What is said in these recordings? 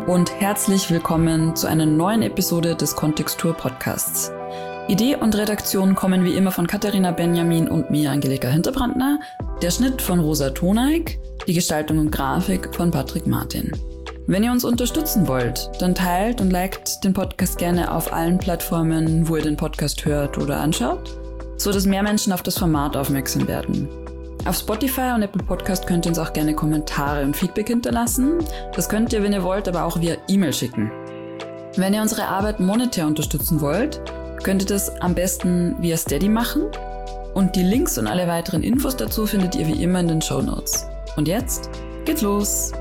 und herzlich willkommen zu einer neuen Episode des Kontextur Podcasts. Idee und Redaktion kommen wie immer von Katharina Benjamin und mir, Angelika Hinterbrandner, der Schnitt von Rosa Toneik, die Gestaltung und Grafik von Patrick Martin. Wenn ihr uns unterstützen wollt, dann teilt und liked den Podcast gerne auf allen Plattformen, wo ihr den Podcast hört oder anschaut, so dass mehr Menschen auf das Format aufmerksam werden. Auf Spotify und Apple Podcast könnt ihr uns auch gerne Kommentare und Feedback hinterlassen. Das könnt ihr, wenn ihr wollt, aber auch via E-Mail schicken. Wenn ihr unsere Arbeit monetär unterstützen wollt, könnt ihr das am besten via Steady machen. Und die Links und alle weiteren Infos dazu findet ihr wie immer in den Shownotes. Und jetzt geht's los!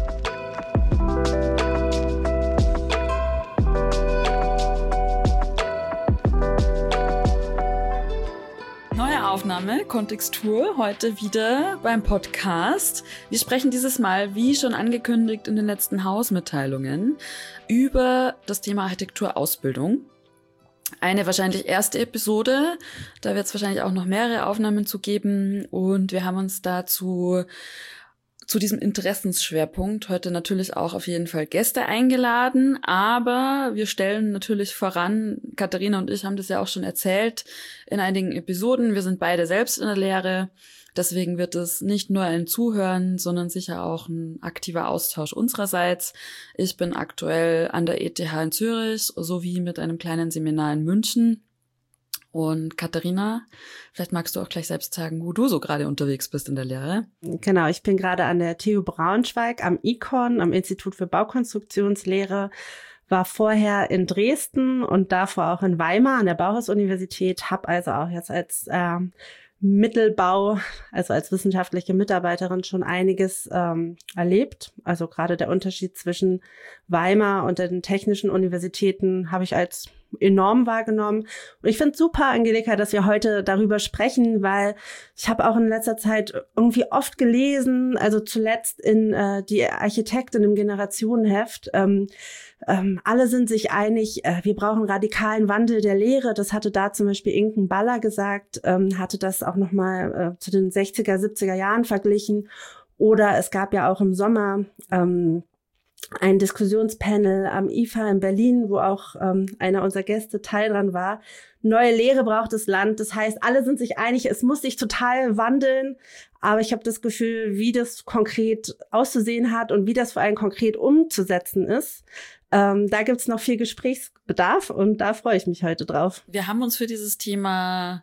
Aufnahme, Kontextur, heute wieder beim Podcast. Wir sprechen dieses Mal, wie schon angekündigt in den letzten Hausmitteilungen, über das Thema Architekturausbildung. Eine wahrscheinlich erste Episode, da wird es wahrscheinlich auch noch mehrere Aufnahmen zu geben und wir haben uns dazu zu diesem Interessensschwerpunkt heute natürlich auch auf jeden Fall Gäste eingeladen, aber wir stellen natürlich voran, Katharina und ich haben das ja auch schon erzählt in einigen Episoden, wir sind beide selbst in der Lehre, deswegen wird es nicht nur ein Zuhören, sondern sicher auch ein aktiver Austausch unsererseits. Ich bin aktuell an der ETH in Zürich sowie mit einem kleinen Seminar in München. Und Katharina, vielleicht magst du auch gleich selbst sagen, wo du so gerade unterwegs bist in der Lehre. Genau, ich bin gerade an der TU Braunschweig am ICON, am Institut für Baukonstruktionslehre, war vorher in Dresden und davor auch in Weimar an der Bauhaus-Universität, habe also auch jetzt als Mittelbau, also als wissenschaftliche Mitarbeiterin schon einiges erlebt. Also gerade der Unterschied zwischen Weimar und den technischen Universitäten habe ich als enorm wahrgenommen. Und ich finde es super, Angelika, dass wir heute darüber sprechen, weil ich habe auch in letzter Zeit irgendwie oft gelesen, also zuletzt in die Architektin im Generationenheft, alle sind sich einig, wir brauchen radikalen Wandel der Lehre. Das hatte da zum Beispiel Inken Baller gesagt, hatte das auch nochmal zu den 60er, 70er Jahren verglichen. Oder es gab ja auch im Sommer ein Diskussionspanel am IFA in Berlin, wo auch einer unserer Gäste Teil dran war. Neue Lehre braucht das Land. Das heißt, alle sind sich einig, es muss sich total wandeln. Aber ich habe das Gefühl, wie das konkret auszusehen hat und wie das vor allem konkret umzusetzen ist, da gibt's noch viel Gesprächsbedarf und da freue ich mich heute drauf. Wir haben uns für dieses Thema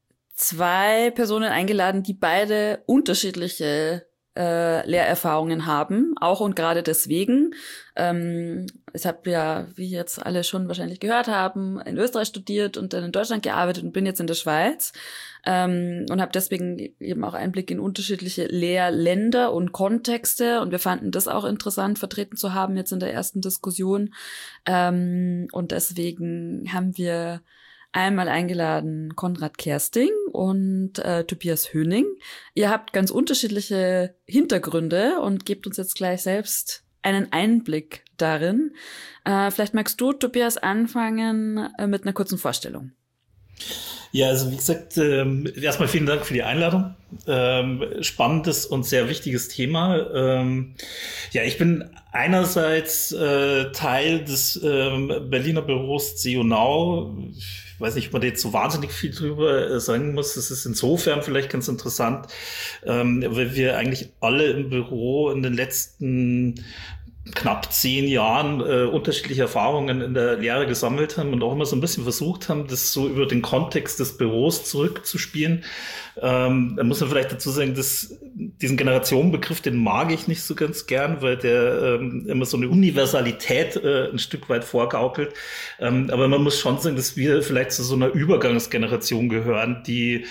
2 Personen eingeladen, die beide unterschiedliche Lehrerfahrungen haben, auch und gerade deswegen. Ich habe ja, wie jetzt alle schon wahrscheinlich gehört haben, in Österreich studiert und dann in Deutschland gearbeitet und bin jetzt in der Schweiz und habe deswegen eben auch Einblick in unterschiedliche Lehrländer und Kontexte und wir fanden das auch interessant, vertreten zu haben jetzt in der ersten Diskussion und deswegen haben wir einmal eingeladen Konrad Kersting und Tobias Höning. Ihr habt ganz unterschiedliche Hintergründe und gebt uns jetzt gleich selbst einen Einblick darin. Vielleicht magst du, Tobias, anfangen mit einer kurzen Vorstellung. Ja, also wie gesagt, erstmal vielen Dank für die Einladung. Spannendes und sehr wichtiges Thema. Ja, ich bin einerseits Teil des Berliner Büros CU Now. Ich weiß nicht, ob man da jetzt so wahnsinnig viel drüber sagen muss. Das ist insofern vielleicht ganz interessant, weil wir eigentlich alle im Büro in den letzten knapp 10 Jahren unterschiedliche Erfahrungen in der Lehre gesammelt haben und auch immer so ein bisschen versucht haben, das so über den Kontext des Büros zurückzuspielen. Da muss man vielleicht dazu sagen, dass diesen Generationenbegriff, den mag ich nicht so ganz gern, weil der immer so eine Universalität ein Stück weit vorgaukelt. Aber man muss schon sagen, dass wir vielleicht zu so einer Übergangsgeneration gehören, die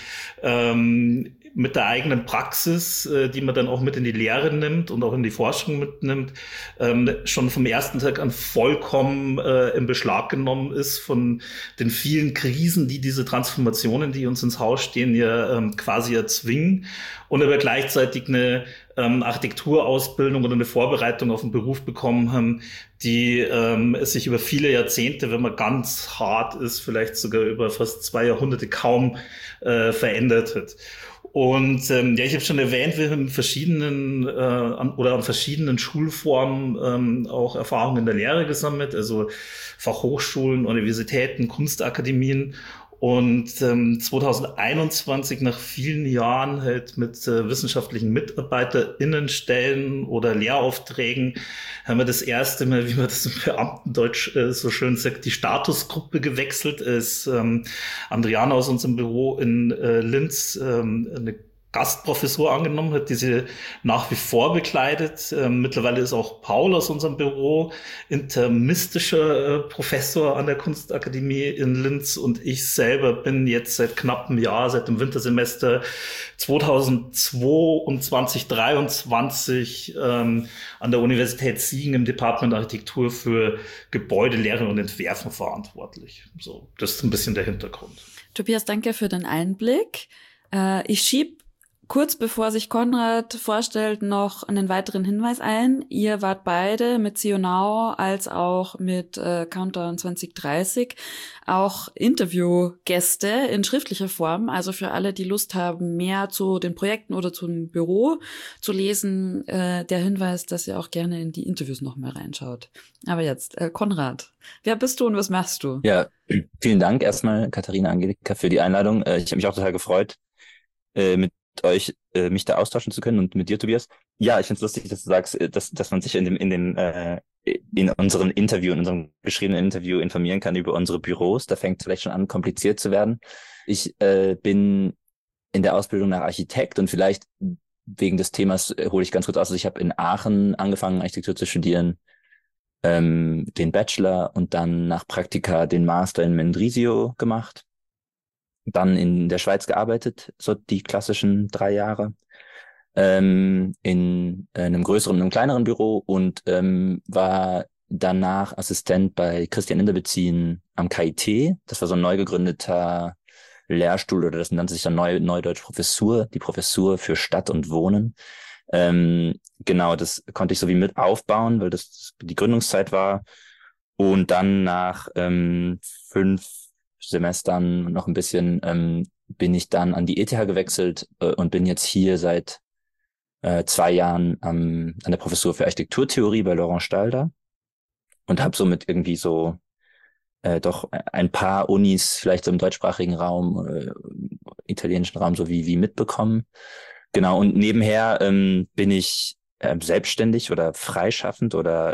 mit der eigenen Praxis, die man dann auch mit in die Lehre nimmt und auch in die Forschung mitnimmt, schon vom ersten Tag an vollkommen in Beschlag genommen ist von den vielen Krisen, die diese Transformationen, die uns ins Haus stehen, ja quasi erzwingen und aber gleichzeitig eine Architekturausbildung oder eine Vorbereitung auf den Beruf bekommen haben, die sich über viele Jahrzehnte, wenn man ganz hart ist, vielleicht sogar über fast 2 Jahrhunderte kaum verändert hat. Und ja, ich habe schon erwähnt, wir haben an verschiedenen Schulformen auch Erfahrungen in der Lehre gesammelt, also Fachhochschulen, Universitäten, Kunstakademien. Und 2021, nach vielen Jahren halt mit wissenschaftlichen MitarbeiterInnenstellen oder Lehraufträgen, haben wir das erste Mal, wie man das im Beamtendeutsch so schön sagt, die Statusgruppe gewechselt. Ist Andriana aus unserem Büro in Linz eine Gastprofessur angenommen, hat diese nach wie vor bekleidet. Mittlerweile ist auch Paul aus unserem Büro intermistischer Professor an der Kunstakademie in Linz und ich selber bin jetzt seit knapp einem Jahr, seit dem Wintersemester 2022, 2023 an der Universität Siegen im Department Architektur für Gebäudelehre und Entwerfen verantwortlich. So, das ist ein bisschen der Hintergrund. Tobias, danke für den Einblick. Ich schieb kurz bevor sich Konrad vorstellt, noch einen weiteren Hinweis ein. Ihr wart beide mit See You Now als auch mit Countdown 2030 auch Interviewgäste in schriftlicher Form. Also für alle, die Lust haben, mehr zu den Projekten oder zum Büro zu lesen, der Hinweis, dass ihr auch gerne in die Interviews noch mal reinschaut. Aber jetzt, Konrad, wer bist du und was machst du? Ja, vielen Dank erstmal, Katharina, Angelika, für die Einladung. Ich habe mich auch total gefreut, mit euch mich da austauschen zu können und mit dir, Tobias. Ja, ich finde es lustig, dass du sagst, dass man sich in unserem Interview, in unserem geschriebenen Interview informieren kann über unsere Büros. Da fängt es vielleicht schon an, kompliziert zu werden. Ich bin in der Ausbildung nach Architekt und vielleicht wegen des Themas hole ich ganz kurz aus. Also ich habe in Aachen angefangen, Architektur zu studieren, den Bachelor und dann nach Praktika den Master in Mendrisio gemacht. Dann in der Schweiz gearbeitet, so die klassischen 3 Jahre, in einem größeren und einem kleineren Büro und war danach Assistent bei Christian Inderbezin am KIT. Das war so ein neu gegründeter Lehrstuhl, oder das nannte sich dann Neudeutsch Professur, die Professur für Stadt und Wohnen. Genau, das konnte ich so wie mit aufbauen, weil das die Gründungszeit war. Und dann nach 5 Semestern und noch ein bisschen bin ich dann an die ETH gewechselt und bin jetzt hier seit 2 Jahren an der Professur für Architekturtheorie bei Laurent Stalder und habe somit irgendwie so doch ein paar Unis vielleicht so im deutschsprachigen Raum, italienischen Raum so wie mitbekommen. Genau, und nebenher bin ich selbstständig oder freischaffend oder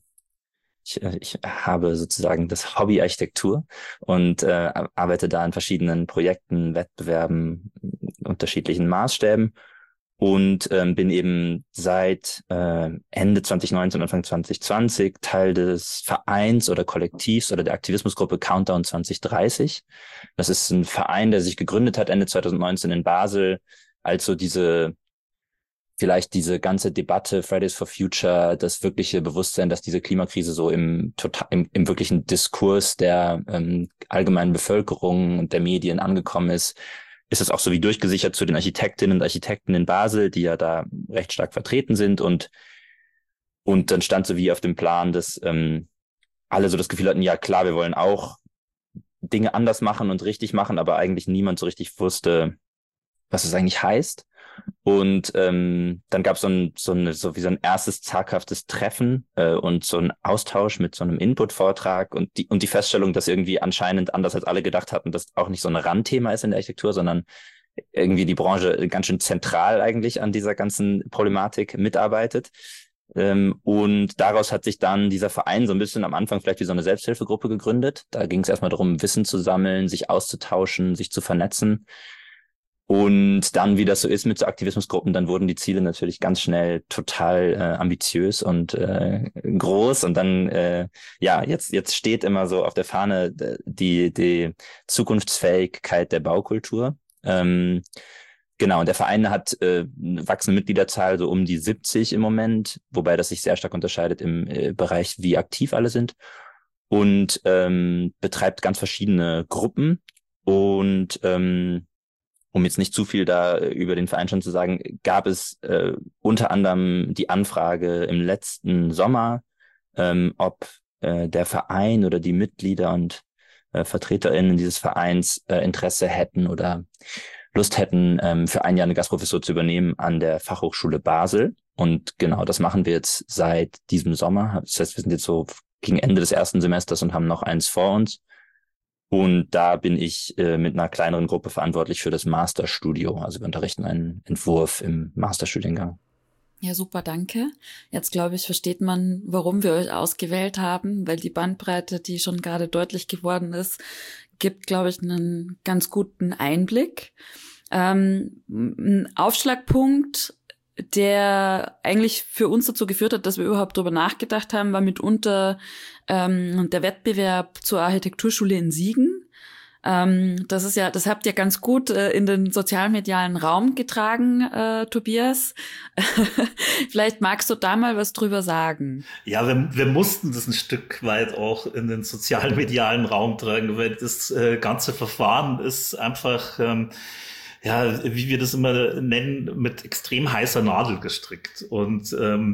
ich habe sozusagen das Hobby Architektur und arbeite da an verschiedenen Projekten, Wettbewerben, unterschiedlichen Maßstäben und bin eben seit Ende 2019, Anfang 2020 Teil des Vereins oder Kollektivs oder der Aktivismusgruppe Countdown 2030. Das ist ein Verein, der sich gegründet hat Ende 2019 in Basel, als so diese ganze Debatte Fridays for Future, das wirkliche Bewusstsein, dass diese Klimakrise so im wirklichen Diskurs der allgemeinen Bevölkerung und der Medien angekommen ist es auch so wie durchgesichert zu den Architektinnen und Architekten in Basel, die ja da recht stark vertreten sind und dann stand so wie auf dem Plan, dass alle so das Gefühl hatten, ja klar, wir wollen auch Dinge anders machen und richtig machen, aber eigentlich niemand so richtig wusste, was es eigentlich heißt. Und dann gab es so ein erstes zaghaftes Treffen und so ein Austausch mit so einem Input-Vortrag und die Feststellung, dass irgendwie anscheinend anders als alle gedacht hatten, dass auch nicht so ein Randthema ist in der Architektur, sondern irgendwie die Branche ganz schön zentral eigentlich an dieser ganzen Problematik mitarbeitet. Und daraus hat sich dann dieser Verein so ein bisschen am Anfang vielleicht wie so eine Selbsthilfegruppe gegründet. Da ging es erstmal darum, Wissen zu sammeln, sich auszutauschen, sich zu vernetzen. Und dann, wie das so ist mit so Aktivismusgruppen, dann wurden die Ziele natürlich ganz schnell total ambitiös und groß. Und dann, jetzt steht immer so auf der Fahne die Zukunftsfähigkeit der Baukultur. Genau, und der Verein hat wachsende Mitgliederzahl so um die 70 im Moment, wobei das sich sehr stark unterscheidet im Bereich, wie aktiv alle sind. Und betreibt ganz verschiedene Gruppen. Und um jetzt nicht zu viel da über den Verein schon zu sagen, gab es unter anderem die Anfrage im letzten Sommer, ob der Verein oder die Mitglieder und VertreterInnen dieses Vereins Interesse hätten oder Lust hätten, für ein Jahr eine Gastprofessur zu übernehmen an der Fachhochschule Basel. Und genau, das machen wir jetzt seit diesem Sommer. Das heißt, wir sind jetzt so gegen Ende des ersten Semesters und haben noch eins vor uns. Und da bin ich mit einer kleineren Gruppe verantwortlich für das Masterstudio. Also wir unterrichten einen Entwurf im Masterstudiengang. Ja, super, danke. Jetzt, glaube ich, versteht man, warum wir euch ausgewählt haben, weil die Bandbreite, die schon gerade deutlich geworden ist, gibt, glaube ich, einen ganz guten Einblick. Ein Aufschlagpunkt, der eigentlich für uns dazu geführt hat, dass wir überhaupt drüber nachgedacht haben, war mitunter der Wettbewerb zur Architekturschule in Siegen. Das habt ihr ganz gut in den sozialmedialen Raum getragen, Tobias. Vielleicht magst du da mal was drüber sagen. Ja, wir mussten das ein Stück weit auch in den sozialmedialen Raum tragen, weil das ganze Verfahren ist einfach, wie wir das immer nennen, mit extrem heißer Nadel gestrickt. Und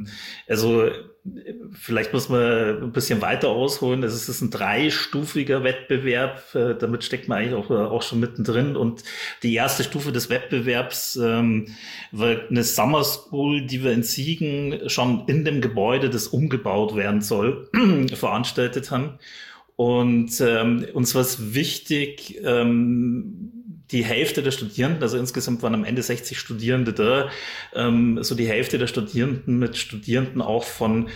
vielleicht muss man ein bisschen weiter ausholen. Es ist ein 3-stufiger Wettbewerb. Damit steckt man eigentlich auch schon mittendrin. Und die erste Stufe des Wettbewerbs war eine Summer School, die wir in Siegen schon in dem Gebäude, das umgebaut werden soll, veranstaltet haben. Und uns war es wichtig, die Hälfte der Studierenden, also insgesamt waren am Ende 60 Studierende da, so die Hälfte der Studierenden mit Studierenden auch von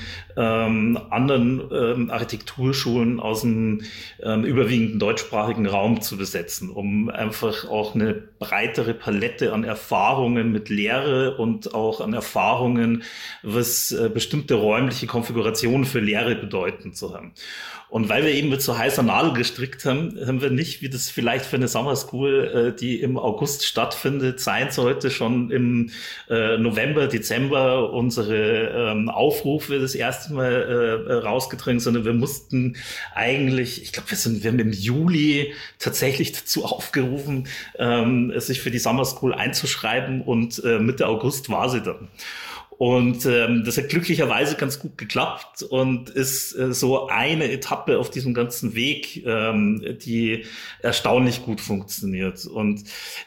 anderen Architekturschulen aus dem überwiegend deutschsprachigen Raum zu besetzen, um einfach auch eine breitere Palette an Erfahrungen mit Lehre und auch an Erfahrungen, was bestimmte räumliche Konfigurationen für Lehre bedeuten zu haben. Und weil wir eben mit so heißer Nadel gestrickt haben, haben wir nicht, wie das vielleicht für eine Summer School, die im August stattfindet, sein sollte, schon im November, Dezember unsere Aufrufe das erste Mal rausgetragen, sondern wir mussten eigentlich, ich glaube, wir haben im Juli tatsächlich dazu aufgerufen, sich für die Summer School einzuschreiben, und Mitte August war sie dann. Und das hat glücklicherweise ganz gut geklappt und ist so eine Etappe auf diesem ganzen Weg, die erstaunlich gut funktioniert. Und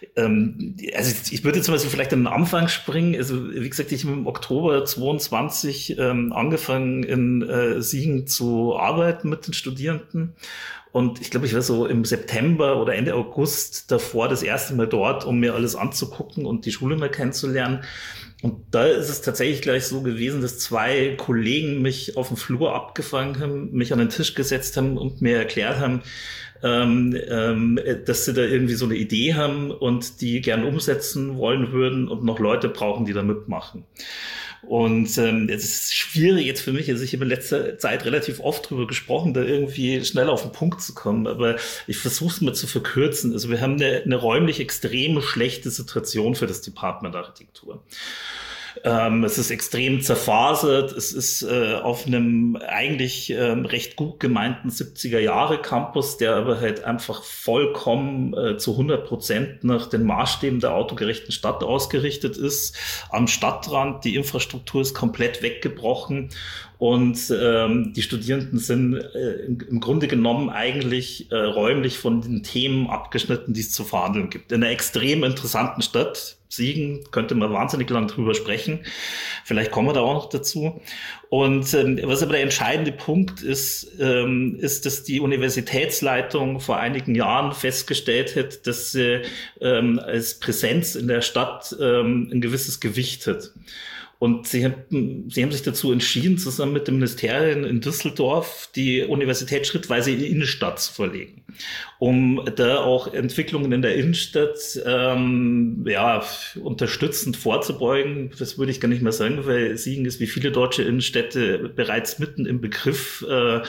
ich würde jetzt mal so vielleicht an den Anfang springen. Also wie gesagt, ich habe im Oktober 22 angefangen in Siegen zu arbeiten mit den Studierenden. Und ich glaube, ich war so im September oder Ende August davor das erste Mal dort, um mir alles anzugucken und die Schule mal kennenzulernen. Und da ist es tatsächlich gleich so gewesen, dass 2 Kollegen mich auf dem Flur abgefangen haben, mich an den Tisch gesetzt haben und mir erklärt haben, dass sie da irgendwie so eine Idee haben und die gern umsetzen wollen würden und noch Leute brauchen, die da mitmachen. Und es ist schwierig jetzt für mich, also ich habe in letzter Zeit relativ oft drüber gesprochen, da irgendwie schnell auf den Punkt zu kommen, aber ich versuche es mal zu verkürzen. Also wir haben eine räumlich extrem schlechte Situation für das Department Architektur. Es ist extrem zerfasert. Es ist auf einem eigentlich recht gut gemeinten 70er-Jahre-Campus, der aber halt einfach vollkommen zu 100% nach den Maßstäben der autogerechten Stadt ausgerichtet ist. Am Stadtrand, die Infrastruktur ist komplett weggebrochen. Und die Studierenden sind im Grunde genommen eigentlich räumlich von den Themen abgeschnitten, die es zu verhandeln gibt. In einer extrem interessanten Stadt, Siegen, könnte man wahnsinnig lang drüber sprechen. Vielleicht kommen wir da auch noch dazu. Und was aber der entscheidende Punkt ist, ist, dass die Universitätsleitung vor einigen Jahren festgestellt hat, dass sie als Präsenz in der Stadt ein gewisses Gewicht hat. Und sie haben sich dazu entschieden, zusammen mit dem Ministerium in Düsseldorf die Universität schrittweise in die Innenstadt zu verlegen, um da auch Entwicklungen in der Innenstadt unterstützend vorzubeugen. Das würde ich gar nicht mehr sagen, weil Siegen ist wie viele deutsche Innenstädte bereits mitten im Begriff,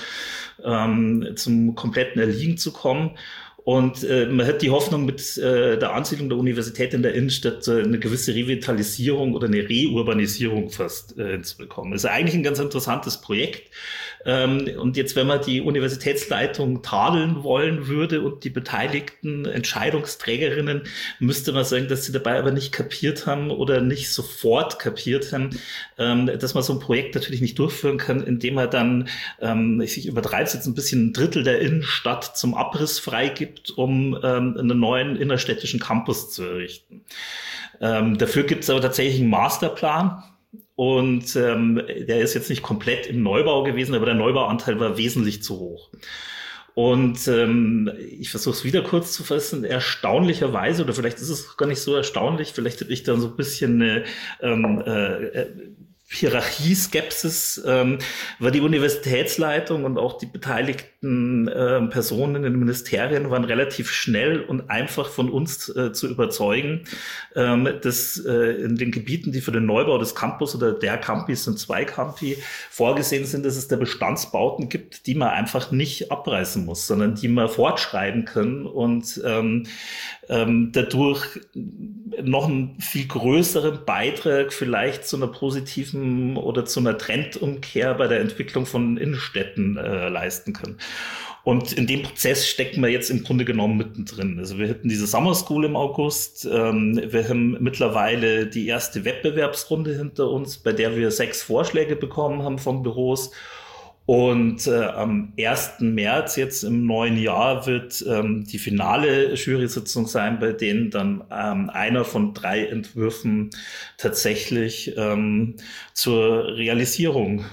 zum kompletten Erliegen zu kommen. Und man hat die Hoffnung, mit der Ansiedlung der Universität in der Innenstadt eine gewisse Revitalisierung oder eine Reurbanisierung fast hinzubekommen. Das ist eigentlich ein ganz interessantes Projekt. Und jetzt, wenn man die Universitätsleitung tadeln wollen würde und die beteiligten Entscheidungsträgerinnen, müsste man sagen, dass sie dabei aber nicht kapiert haben oder nicht sofort kapiert haben, dass man so ein Projekt natürlich nicht durchführen kann, indem man dann, ich übertreibe es jetzt ein bisschen, 1/3 der Innenstadt zum Abriss freigibt gibt, um einen neuen innerstädtischen Campus zu errichten. Dafür gibt es aber tatsächlich einen Masterplan. Und der ist jetzt nicht komplett im Neubau gewesen, aber der Neubauanteil war wesentlich zu hoch. Und ich versuche es wieder kurz zu fassen. Erstaunlicherweise, oder vielleicht ist es gar nicht so erstaunlich, vielleicht habe ich da so ein bisschen eine Hierarchieskepsis, war die Universitätsleitung und auch die beteiligten Personen in den Ministerien waren relativ schnell und einfach von uns zu überzeugen, dass in den Gebieten, die für den Neubau des Campus oder der Campus und 2 Campi vorgesehen sind, dass es da Bestandsbauten gibt, die man einfach nicht abreißen muss, sondern die man fortschreiben können und dadurch noch einen viel größeren Beitrag vielleicht zu einer positiven oder zu einer Trendumkehr bei der Entwicklung von Innenstädten leisten können. Und in dem Prozess stecken wir jetzt im Grunde genommen mittendrin. Also wir hatten diese Summer School im August. Wir haben mittlerweile die erste Wettbewerbsrunde hinter uns, bei der wir 6 Vorschläge bekommen haben von Büros. Und am 1. März jetzt im neuen Jahr wird die finale Jury-Sitzung sein, bei denen dann einer von 3 Entwürfen tatsächlich zur Realisierung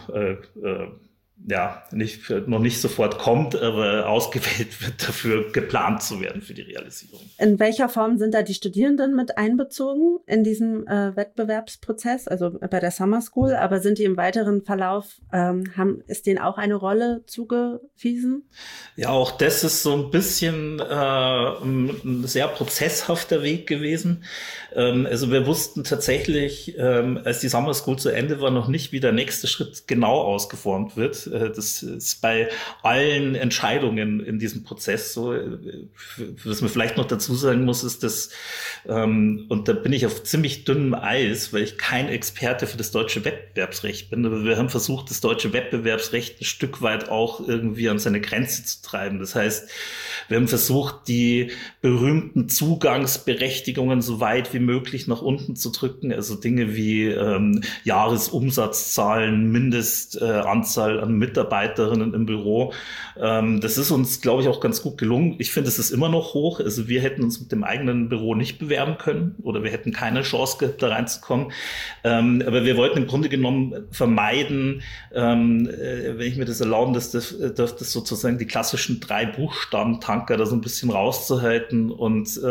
noch nicht sofort kommt, aber ausgewählt wird, dafür geplant zu werden für die Realisierung. In welcher Form sind da die Studierenden mit einbezogen in diesem Wettbewerbsprozess, also bei der Summer School, aber sind die im weiteren Verlauf, ist denen auch eine Rolle zugewiesen? Ja, auch das ist so ein bisschen ein sehr prozesshafter Weg gewesen. Also wir wussten tatsächlich, als die Summer School zu Ende war, noch nicht, wie der nächste Schritt genau ausgeformt wird. Das ist bei allen Entscheidungen in diesem Prozess so. Was man vielleicht noch dazu sagen muss, ist, dass, und da bin ich auf ziemlich dünnem Eis, weil ich kein Experte für das deutsche Wettbewerbsrecht bin, aber wir haben versucht, das deutsche Wettbewerbsrecht ein Stück weit auch irgendwie an seine Grenze zu treiben. Das heißt, wir haben versucht, die berühmten Zugangsberechtigungen so weit wie möglich nach unten zu drücken, also Dinge wie Jahresumsatzzahlen, Mindestanzahl an Mitarbeiterinnen im Büro. Das ist uns, glaube ich, auch ganz gut gelungen. Ich finde, es ist immer noch hoch. Also wir hätten uns mit dem eigenen Büro nicht bewerben können oder wir hätten keine Chance gehabt, da reinzukommen. Aber wir wollten im Grunde genommen vermeiden, wenn ich mir das erlauben darf, das sozusagen die klassischen 3 Buchstaben-Tanker da so ein bisschen rauszuhalten und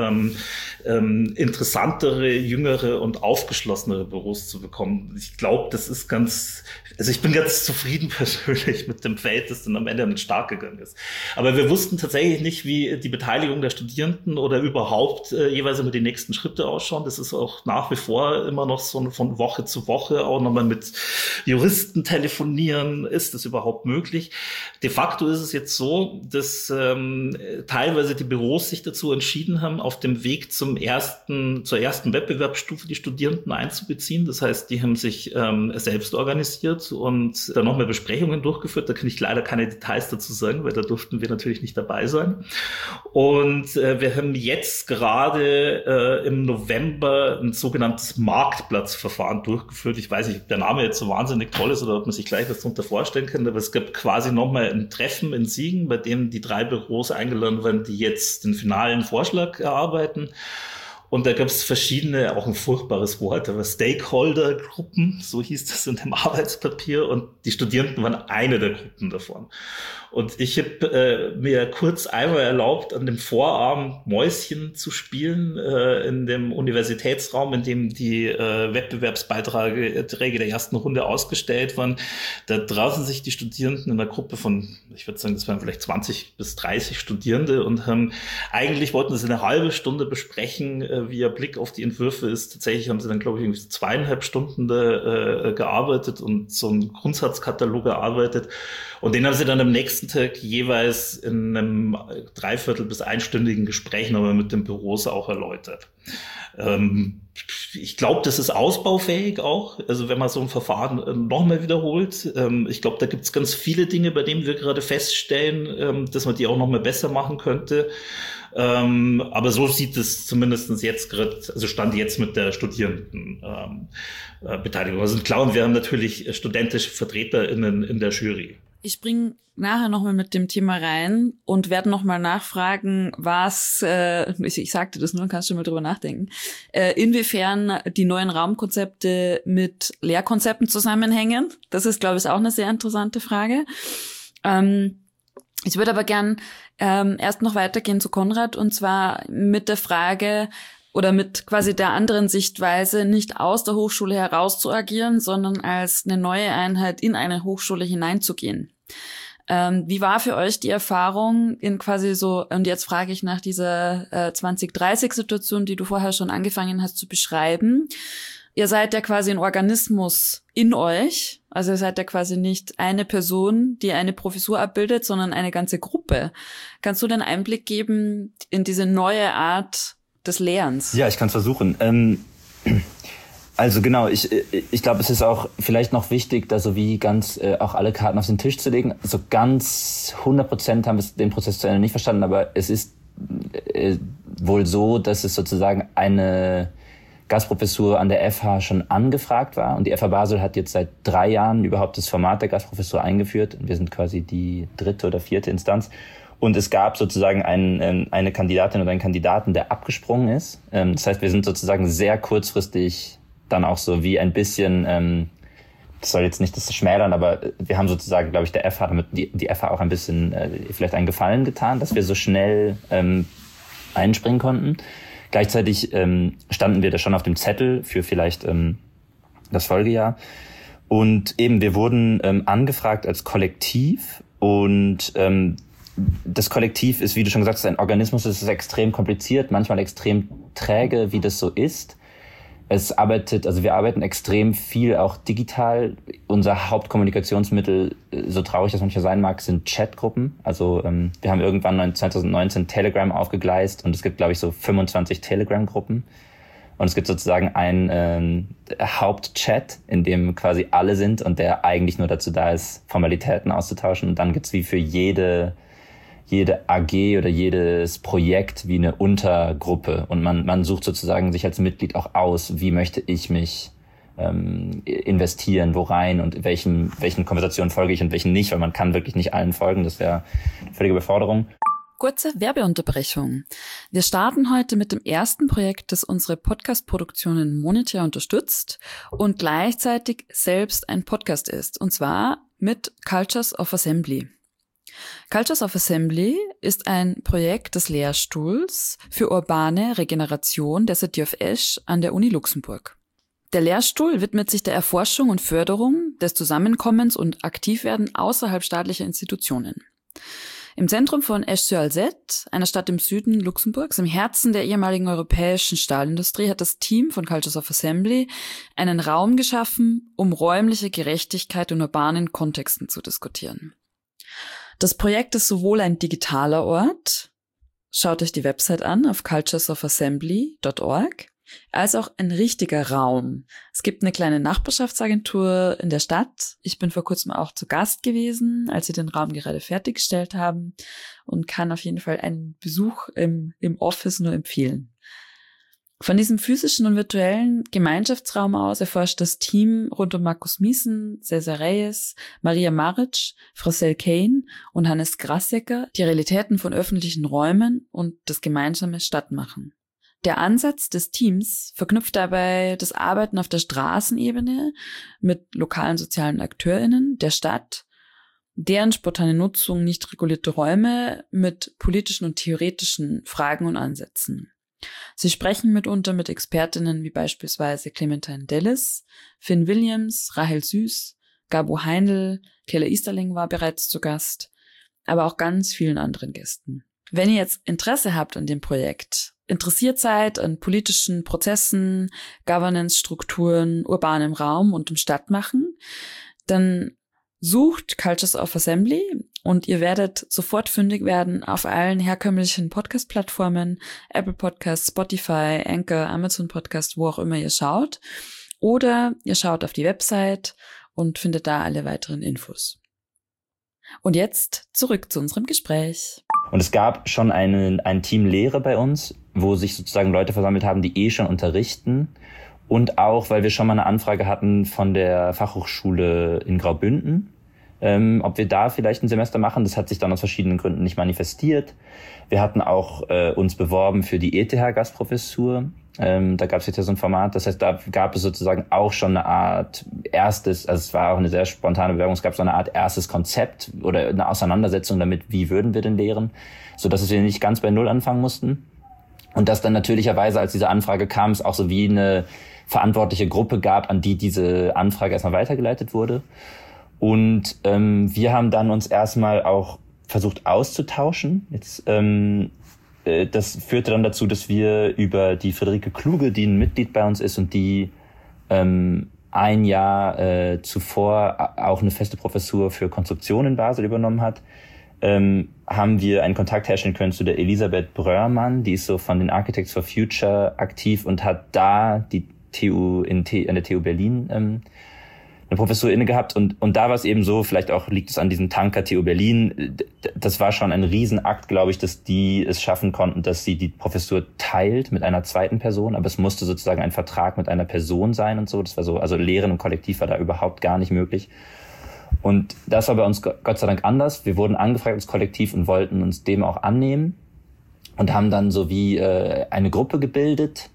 interessantere, jüngere und aufgeschlossenere Büros zu bekommen. Ich glaube, das ist also ich bin ganz zufrieden persönlich mit dem Feld, das dann am Ende nicht stark gegangen ist. Aber wir wussten tatsächlich nicht, wie die Beteiligung der Studierenden oder überhaupt jeweils immer die nächsten Schritte ausschauen. Das ist auch nach wie vor immer noch so von Woche zu Woche auch nochmal mit Juristen telefonieren. Ist das überhaupt möglich? De facto ist es jetzt so, dass teilweise die Büros sich dazu entschieden haben, auf dem Weg zur ersten Wettbewerbsstufe die Studierenden einzubeziehen. Das heißt, die haben sich selbst organisiert und dann nochmal Besprechungen durchgeführt. Da kann ich leider keine Details dazu sagen, weil da durften wir natürlich nicht dabei sein. Und wir haben jetzt gerade im November ein sogenanntes Marktplatzverfahren durchgeführt. Ich weiß nicht, ob der Name jetzt so wahnsinnig toll ist oder ob man sich gleich was darunter vorstellen kann, aber es gab quasi nochmal ein Treffen in Siegen, bei dem die 3 Büros eingeladen waren, die jetzt den finalen Vorschlag erarbeiten. Und da gab es verschiedene, auch ein furchtbares Wort, aber Stakeholder-Gruppen, so hieß das in dem Arbeitspapier. Und die Studierenden waren eine der Gruppen davon. Und ich habe mir kurz einmal erlaubt, an dem Vorabend Mäuschen zu spielen in dem Universitätsraum, in dem die Wettbewerbsbeiträge der ersten Runde ausgestellt waren. Da trafen sich die Studierenden in einer Gruppe von, ich würde sagen, das waren vielleicht 20 bis 30 Studierende und eigentlich wollten sie eine halbe Stunde besprechen, wie ihr Blick auf die Entwürfe ist. Tatsächlich haben sie dann, glaube ich, irgendwie 2,5 Stunden gearbeitet und so einen Grundsatzkatalog erarbeitet. Und den haben sie dann am nächsten Tag jeweils in einem 3/4 bis einstündigen Gespräch nochmal mit den Büros auch erläutert. Ich glaube, das ist ausbaufähig auch. Also wenn man so ein Verfahren nochmal wiederholt. Ich glaube, da gibt es ganz viele Dinge, bei denen wir gerade feststellen, dass man die auch nochmal besser machen könnte. Aber so sieht es zumindest jetzt gerade, also Stand jetzt mit der Studierendenbeteiligung. Also klar, und wir haben natürlich studentische VertreterInnen in der Jury. Ich springe nachher nochmal mit dem Thema rein und werde nochmal nachfragen, was, ich sagte das nur, kannst du mal drüber nachdenken, inwiefern die neuen Raumkonzepte mit Lehrkonzepten zusammenhängen. Das ist, glaube ich, auch eine sehr interessante Frage. Ich würde aber gern erst noch weitergehen zu Konrad, und zwar mit der Frage oder mit quasi der anderen Sichtweise, nicht aus der Hochschule heraus zu agieren, sondern als eine neue Einheit in eine Hochschule hineinzugehen. Wie war für euch die Erfahrung in quasi so, und jetzt frage ich nach dieser 2030-Situation, die du vorher schon angefangen hast zu beschreiben. Ihr seid ja quasi ein Organismus in euch, also ihr seid ja quasi nicht eine Person, die eine Professur abbildet, sondern eine ganze Gruppe. Kannst du den Einblick geben in diese neue Art des Lehrens? Ja, ich kann es versuchen. Also genau, ich glaube, es ist auch vielleicht noch wichtig, da so wie ganz auch alle Karten auf den Tisch zu legen. So ganz 100% haben wir den Prozess zu Ende nicht verstanden, aber es ist wohl so, dass es sozusagen eine Gastprofessur an der FH schon angefragt war. Und die FH Basel hat jetzt seit 3 Jahren überhaupt das Format der Gastprofessur eingeführt. Wir sind quasi die 3. oder 4. Instanz. Und es gab sozusagen eine Kandidatin oder einen Kandidaten, der abgesprungen ist. Das heißt, wir sind sozusagen sehr kurzfristig dann auch so wie ein bisschen, das soll jetzt nicht das schmälern, aber wir haben sozusagen, glaube ich, der FH, damit die FH auch ein bisschen vielleicht einen Gefallen getan, dass wir so schnell einspringen konnten. Gleichzeitig standen wir da schon auf dem Zettel für vielleicht das Folgejahr. Und eben, wir wurden angefragt als Kollektiv. Und das Kollektiv ist, wie du schon gesagt hast, ein Organismus. Es ist extrem kompliziert, manchmal extrem träge, wie das so ist. Wir arbeiten extrem viel auch digital. Unser Hauptkommunikationsmittel, so traurig das manchmal sein mag, sind Chatgruppen. Also wir haben irgendwann 2019 Telegram aufgegleist und es gibt, glaube ich, so 25 Telegram-Gruppen. Und es gibt sozusagen einen Hauptchat, in dem quasi alle sind und der eigentlich nur dazu da ist, Formalitäten auszutauschen. Und dann gibt's wie für jede AG oder jedes Projekt wie eine Untergruppe und man sucht sozusagen sich als Mitglied auch aus, wie möchte ich mich investieren, wo rein und welchen Konversationen folge ich und welchen nicht, weil man kann wirklich nicht allen folgen, das wäre eine völlige Überforderung. Kurze Werbeunterbrechung. Wir starten heute mit dem ersten Projekt, das unsere Podcast-Produktionen monetär unterstützt und gleichzeitig selbst ein Podcast ist, und zwar mit Cultures of Assembly. Cultures of Assembly ist ein Projekt des Lehrstuhls für urbane Regeneration der City of Esch an der Uni Luxemburg. Der Lehrstuhl widmet sich der Erforschung und Förderung des Zusammenkommens und Aktivwerden außerhalb staatlicher Institutionen. Im Zentrum von Esch-sur-Alzette, einer Stadt im Süden Luxemburgs, im Herzen der ehemaligen europäischen Stahlindustrie, hat das Team von Cultures of Assembly einen Raum geschaffen, um räumliche Gerechtigkeit in urbanen Kontexten zu diskutieren. Das Projekt ist sowohl ein digitaler Ort, schaut euch die Website an auf culturesofassembly.org, als auch ein richtiger Raum. Es gibt eine kleine Nachbarschaftsagentur in der Stadt. Ich bin vor kurzem auch zu Gast gewesen, als sie den Raum gerade fertiggestellt haben, und kann auf jeden Fall einen Besuch im Office nur empfehlen. Von diesem physischen und virtuellen Gemeinschaftsraum aus erforscht das Team rund um Markus Miesen, Cesar Reyes, Maria Maric, Frosel Kane und Hannes Grassecker die Realitäten von öffentlichen Räumen und das gemeinsame Stadtmachen. Der Ansatz des Teams verknüpft dabei das Arbeiten auf der Straßenebene mit lokalen sozialen AkteurInnen der Stadt, deren spontane Nutzung nicht regulierte Räume mit politischen und theoretischen Fragen und Ansätzen. Sie sprechen mitunter mit ExpertInnen wie beispielsweise Clementine Dellis, Finn Williams, Rahel Süß, Gabo Heindl, Kelle Easterling war bereits zu Gast, aber auch ganz vielen anderen Gästen. Wenn ihr jetzt Interesse habt an dem Projekt, interessiert seid an politischen Prozessen, Governance-Strukturen, urbanem Raum und im Stadtmachen, dann sucht Cultures of Assembly und ihr werdet sofort fündig werden auf allen herkömmlichen Podcast-Plattformen, Apple Podcasts, Spotify, Anchor, Amazon Podcast, wo auch immer ihr schaut. Oder ihr schaut auf die Website und findet da alle weiteren Infos. Und jetzt zurück zu unserem Gespräch. Und es gab schon ein Team Lehre bei uns, wo sich sozusagen Leute versammelt haben, die schon unterrichten. Und auch, weil wir schon mal eine Anfrage hatten von der Fachhochschule in Graubünden, ob wir da vielleicht ein Semester machen. Das hat sich dann aus verschiedenen Gründen nicht manifestiert. Wir hatten auch uns beworben für die ETH-Gastprofessur. Da gab es jetzt ja so ein Format. Das heißt, da gab es sozusagen auch schon eine Art erstes, also es war auch eine sehr spontane Bewerbung, es gab so eine Art erstes Konzept oder eine Auseinandersetzung damit, wie würden wir denn lehren, sodass wir nicht ganz bei Null anfangen mussten. Und dass dann natürlicherweise, als diese Anfrage kam, es auch so wie eine verantwortliche Gruppe gab, an die diese Anfrage erstmal weitergeleitet wurde. Und wir haben dann uns erstmal auch versucht auszutauschen. Jetzt, das führte dann dazu, dass wir über die Friederike Kluge, die ein Mitglied bei uns ist und die ein Jahr zuvor auch eine feste Professur für Konstruktion in Basel übernommen hat, haben wir einen Kontakt herstellen können zu der Elisabeth Bröhrmann, die ist so von den Architects for Future aktiv und hat da die an der TU Berlin eine Professur inne gehabt und da war es eben so, vielleicht auch liegt es an diesem Tanker TU Berlin, das war schon ein Riesenakt, glaube ich, dass die es schaffen konnten, dass sie die Professur teilt mit einer zweiten Person, aber es musste sozusagen ein Vertrag mit einer Person sein und so, das war so, also Lehren im Kollektiv war da überhaupt gar nicht möglich. Und das war bei uns Gott sei Dank anders. Wir wurden angefragt als Kollektiv und wollten uns dem auch annehmen und haben dann so wie eine Gruppe gebildet,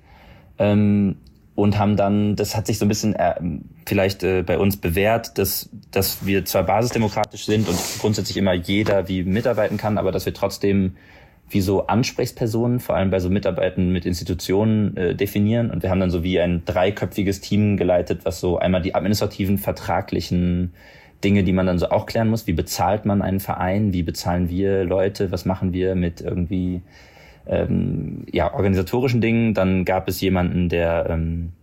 und haben dann, das hat sich so ein bisschen vielleicht bei uns bewährt, dass wir zwar basisdemokratisch sind und grundsätzlich immer jeder wie mitarbeiten kann, aber dass wir trotzdem wie so Ansprechpersonen, vor allem bei so Mitarbeiten mit Institutionen definieren. Und wir haben dann so wie ein 3-köpfiges Team geleitet, was so einmal die administrativen, vertraglichen Dinge, die man dann so auch klären muss. Wie bezahlt man einen Verein? Wie bezahlen wir Leute? Was machen wir mit irgendwie organisatorischen Dingen? Dann gab es jemanden, der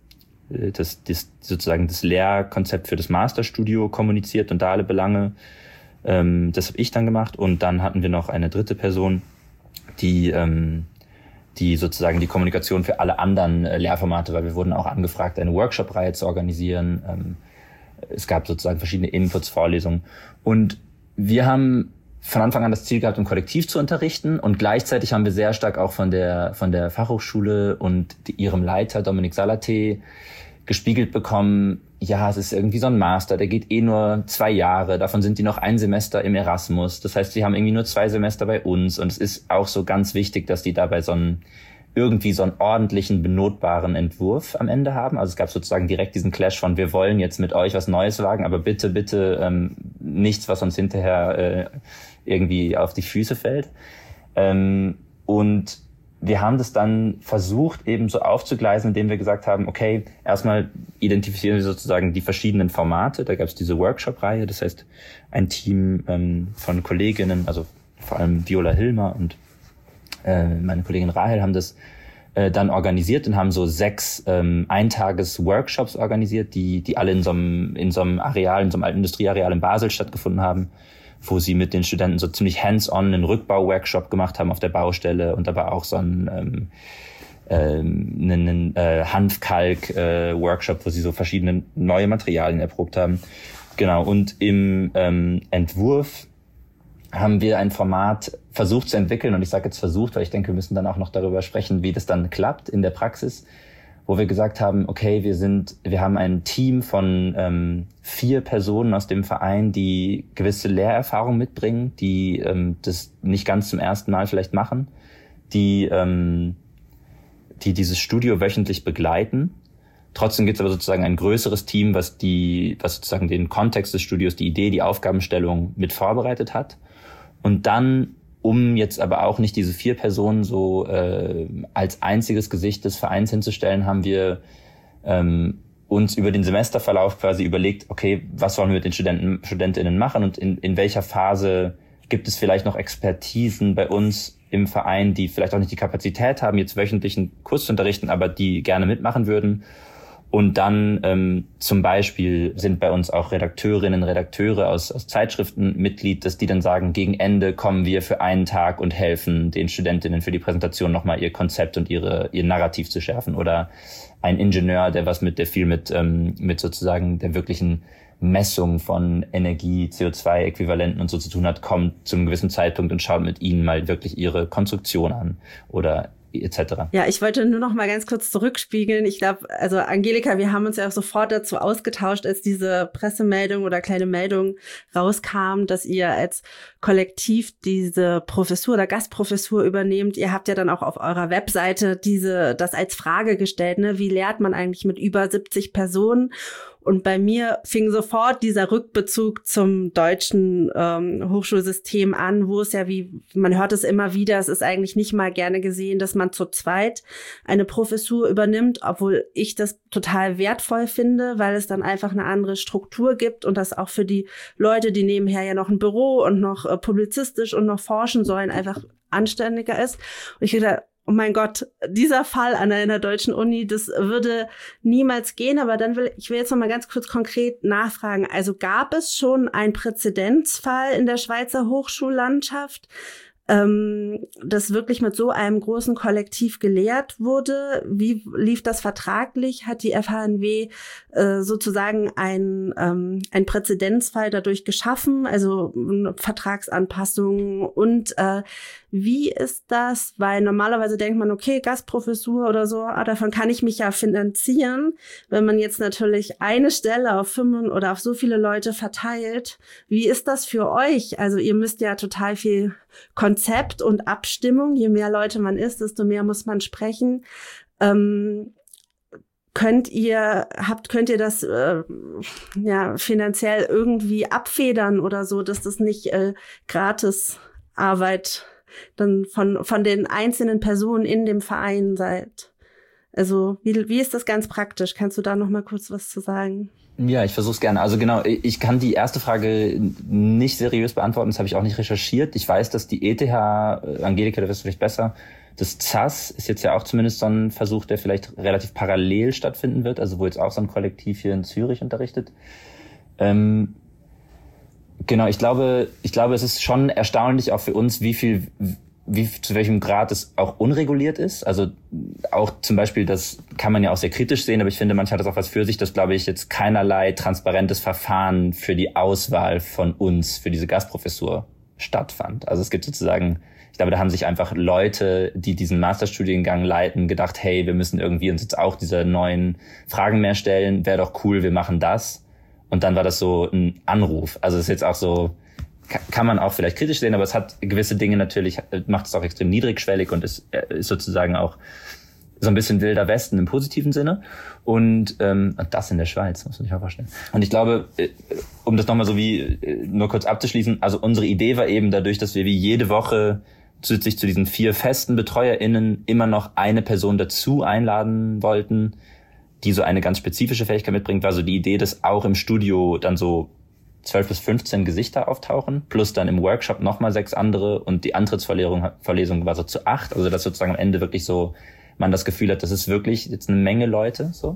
sozusagen das Lehrkonzept für das Masterstudio kommuniziert und da alle Belange. Das habe ich dann gemacht. Und dann hatten wir noch eine dritte Person, die sozusagen die Kommunikation für alle anderen Lehrformate, weil wir wurden auch angefragt, eine Workshop-Reihe zu organisieren. Es gab sozusagen verschiedene Inputs, Vorlesungen. Und wir haben von Anfang an das Ziel gehabt, im Kollektiv zu unterrichten und gleichzeitig haben wir sehr stark auch von der Fachhochschule und ihrem Leiter Dominik Salaté gespiegelt bekommen, ja, es ist irgendwie so ein Master, der geht nur 2 Jahre, davon sind die noch ein Semester im Erasmus, das heißt, sie haben irgendwie nur 2 Semester bei uns und es ist auch so ganz wichtig, dass die dabei so einen ordentlichen, benotbaren Entwurf am Ende haben. Also es gab sozusagen direkt diesen Clash von, wir wollen jetzt mit euch was Neues wagen, aber bitte nichts, was uns hinterher irgendwie auf die Füße fällt. Und wir haben das dann versucht, eben so aufzugleisen, indem wir gesagt haben, okay, erstmal identifizieren wir sozusagen die verschiedenen Formate. Da gab es diese Workshop-Reihe, das heißt, ein Team von Kolleginnen, also vor allem Viola Hilmer und meine Kollegin Rahel haben das dann organisiert und haben so 6 Eintages-Workshops organisiert, die alle in so einem Areal, in so einem alten Industrieareal in Basel stattgefunden haben, wo sie mit den Studenten so ziemlich hands-on einen Rückbau-Workshop gemacht haben auf der Baustelle und aber auch so einen Hanfkalk-Workshop, wo sie so verschiedene neue Materialien erprobt haben. Genau, und im Entwurf haben wir ein Format versucht zu entwickeln, und ich sage jetzt versucht, weil ich denke, wir müssen dann auch noch darüber sprechen, wie das dann klappt in der Praxis, wo wir gesagt haben, okay, wir haben ein Team von 4 Personen aus dem Verein, die gewisse Lehrerfahrung mitbringen, die das nicht ganz zum ersten Mal vielleicht machen, die dieses Studio wöchentlich begleiten. Trotzdem gibt es aber sozusagen ein größeres Team, was sozusagen den Kontext des Studios, die Idee, die Aufgabenstellung mit vorbereitet hat. Und dann, um jetzt aber auch nicht diese 4 Personen so als einziges Gesicht des Vereins hinzustellen, haben wir uns über den Semesterverlauf quasi überlegt, okay, was wollen wir mit den StudentInnen machen und in welcher Phase gibt es vielleicht noch Expertisen bei uns im Verein, die vielleicht auch nicht die Kapazität haben, jetzt wöchentlich einen Kurs zu unterrichten, aber die gerne mitmachen würden. Und dann zum Beispiel sind bei uns auch Redakteurinnen, Redakteure aus Zeitschriften Mitglied, dass die dann sagen, gegen Ende kommen wir für einen Tag und helfen den Studentinnen für die Präsentation nochmal ihr Konzept und ihr Narrativ zu schärfen. Oder ein Ingenieur, der viel mit sozusagen der wirklichen Messung von Energie, CO2-Äquivalenten und so zu tun hat, kommt zu einem gewissen Zeitpunkt und schaut mit ihnen mal wirklich ihre Konstruktion an. Oder etc. Ja, ich wollte nur noch mal ganz kurz zurückspiegeln. Ich glaube, also Angelika, wir haben uns ja auch sofort dazu ausgetauscht, als diese Pressemeldung oder kleine Meldung rauskam, dass ihr als Kollektiv diese Professur oder Gastprofessur übernehmt. Ihr habt ja dann auch auf eurer Webseite das als Frage gestellt, ne? Wie lehrt man eigentlich mit über 70 Personen? Und bei mir fing sofort dieser Rückbezug zum deutschen Hochschulsystem an, wo es ja, wie man hört es immer wieder, es ist eigentlich nicht mal gerne gesehen, dass man zu zweit eine Professur übernimmt, obwohl ich das total wertvoll finde, weil es dann einfach eine andere Struktur gibt und das auch für die Leute, die nebenher ja noch ein Büro und noch publizistisch und noch forschen sollen, einfach anständiger ist. Und ich dachte, oh mein Gott, dieser Fall an einer deutschen Uni, das würde niemals gehen. Aber ich will jetzt noch mal ganz kurz konkret nachfragen. Also gab es schon einen Präzedenzfall in der Schweizer Hochschullandschaft, das wirklich mit so einem großen Kollektiv gelehrt wurde? Wie lief das vertraglich? Hat die FHNW sozusagen ein Präzedenzfall dadurch geschaffen, also Vertragsanpassungen? Und wie ist das? Weil normalerweise denkt man, okay, Gastprofessur oder so, davon kann ich mich ja finanzieren. Wenn man jetzt natürlich eine Stelle auf 5 oder auf so viele Leute verteilt, wie ist das für euch? Also ihr müsst ja total viel Konzept und Abstimmung. Je mehr Leute man ist, desto mehr muss man sprechen. Könnt ihr das finanziell irgendwie abfedern oder so, dass das nicht gratis Arbeit dann von den einzelnen Personen in dem Verein seid? Also wie ist das ganz praktisch? Kannst du da noch mal kurz was zu sagen? Ja, ich versuche es gerne. Also genau, ich kann die erste Frage nicht seriös beantworten, das habe ich auch nicht recherchiert. Ich weiß, dass die ETH, Angelika, da wirst du vielleicht besser, das ZAS ist jetzt ja auch zumindest so ein Versuch, der vielleicht relativ parallel stattfinden wird, also wo jetzt auch so ein Kollektiv hier in Zürich unterrichtet. Genau, ich glaube, es ist schon erstaunlich auch für uns, zu welchem Grad es auch unreguliert ist. Also auch zum Beispiel, das kann man ja auch sehr kritisch sehen, aber ich finde, manchmal hat das auch was für sich, dass, glaube ich, jetzt keinerlei transparentes Verfahren für die Auswahl von uns für diese Gastprofessur stattfand. Also es gibt sozusagen, ich glaube, da haben sich einfach Leute, die diesen Masterstudiengang leiten, gedacht, hey, wir müssen irgendwie uns jetzt auch diese neuen Fragen mehr stellen, wäre doch cool, wir machen das. Und dann war das so ein Anruf. Also es ist jetzt auch so, kann man auch vielleicht kritisch sehen, aber es hat gewisse Dinge natürlich, macht es auch extrem niedrigschwellig und ist sozusagen auch so ein bisschen Wilder Westen im positiven Sinne. Und das in der Schweiz, muss man sich auch vorstellen. Und ich glaube, um das nochmal so nur kurz abzuschließen, also unsere Idee war eben dadurch, dass wir wie jede Woche zusätzlich zu diesen 4 festen BetreuerInnen immer noch eine Person dazu einladen wollten, die so eine ganz spezifische Fähigkeit mitbringt, war so die Idee, dass auch im Studio dann so 12 bis 15 Gesichter auftauchen, plus dann im Workshop nochmal 6 andere und die Antrittsvorlesung war so zu 8, also dass sozusagen am Ende wirklich so man das Gefühl hat, das ist wirklich jetzt eine Menge Leute, so.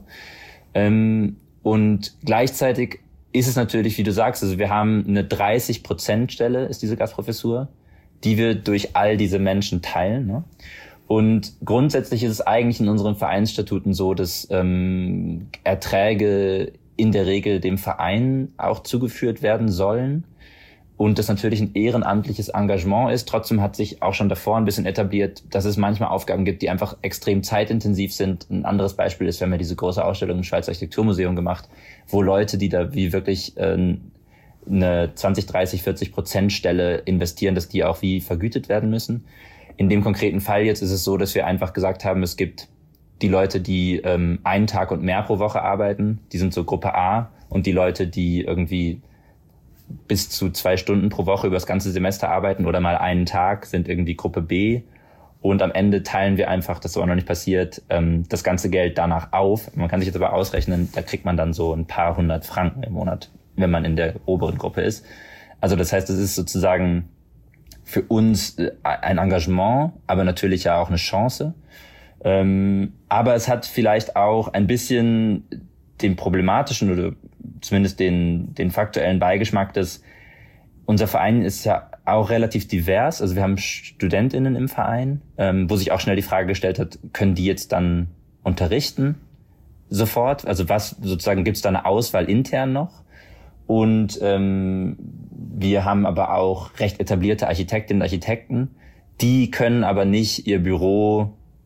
Und gleichzeitig ist es natürlich, wie du sagst, also wir haben eine 30% Stelle, ist diese Gastprofessur, die wir durch all diese Menschen teilen, ne? Und grundsätzlich ist es eigentlich in unseren Vereinsstatuten so, dass Erträge in der Regel dem Verein auch zugeführt werden sollen und das natürlich ein ehrenamtliches Engagement ist. Trotzdem hat sich auch schon davor ein bisschen etabliert, dass es manchmal Aufgaben gibt, die einfach extrem zeitintensiv sind. Ein anderes Beispiel ist, wir haben ja diese große Ausstellung im Schweizer Architekturmuseum gemacht, wo Leute, die da wie wirklich eine 20, 30, 40% Stelle investieren, dass die auch wie vergütet werden müssen. In dem konkreten Fall jetzt ist es so, dass wir einfach gesagt haben, es gibt die Leute, die einen Tag und mehr pro Woche arbeiten, die sind so Gruppe A, und die Leute, die irgendwie bis zu 2 Stunden pro Woche über das ganze Semester arbeiten oder mal einen Tag, sind irgendwie Gruppe B. Und am Ende teilen wir einfach, das ist aber noch nicht passiert, das ganze Geld danach auf. Man kann sich jetzt aber ausrechnen, da kriegt man dann so ein paar 100 Franken im Monat, wenn man in der oberen Gruppe ist. Also das heißt, es ist sozusagen für uns ein Engagement, aber natürlich ja auch eine Chance. Aber es hat vielleicht auch ein bisschen den problematischen oder zumindest den faktuellen Beigeschmack, dass unser Verein ist ja auch relativ divers. Also wir haben StudentInnen im Verein, wo sich auch schnell die Frage gestellt hat, können die jetzt dann unterrichten sofort? Also was sozusagen, gibt es da eine Auswahl intern noch? Und wir haben aber auch recht etablierte Architektinnen und Architekten, die können aber nicht ihr Büro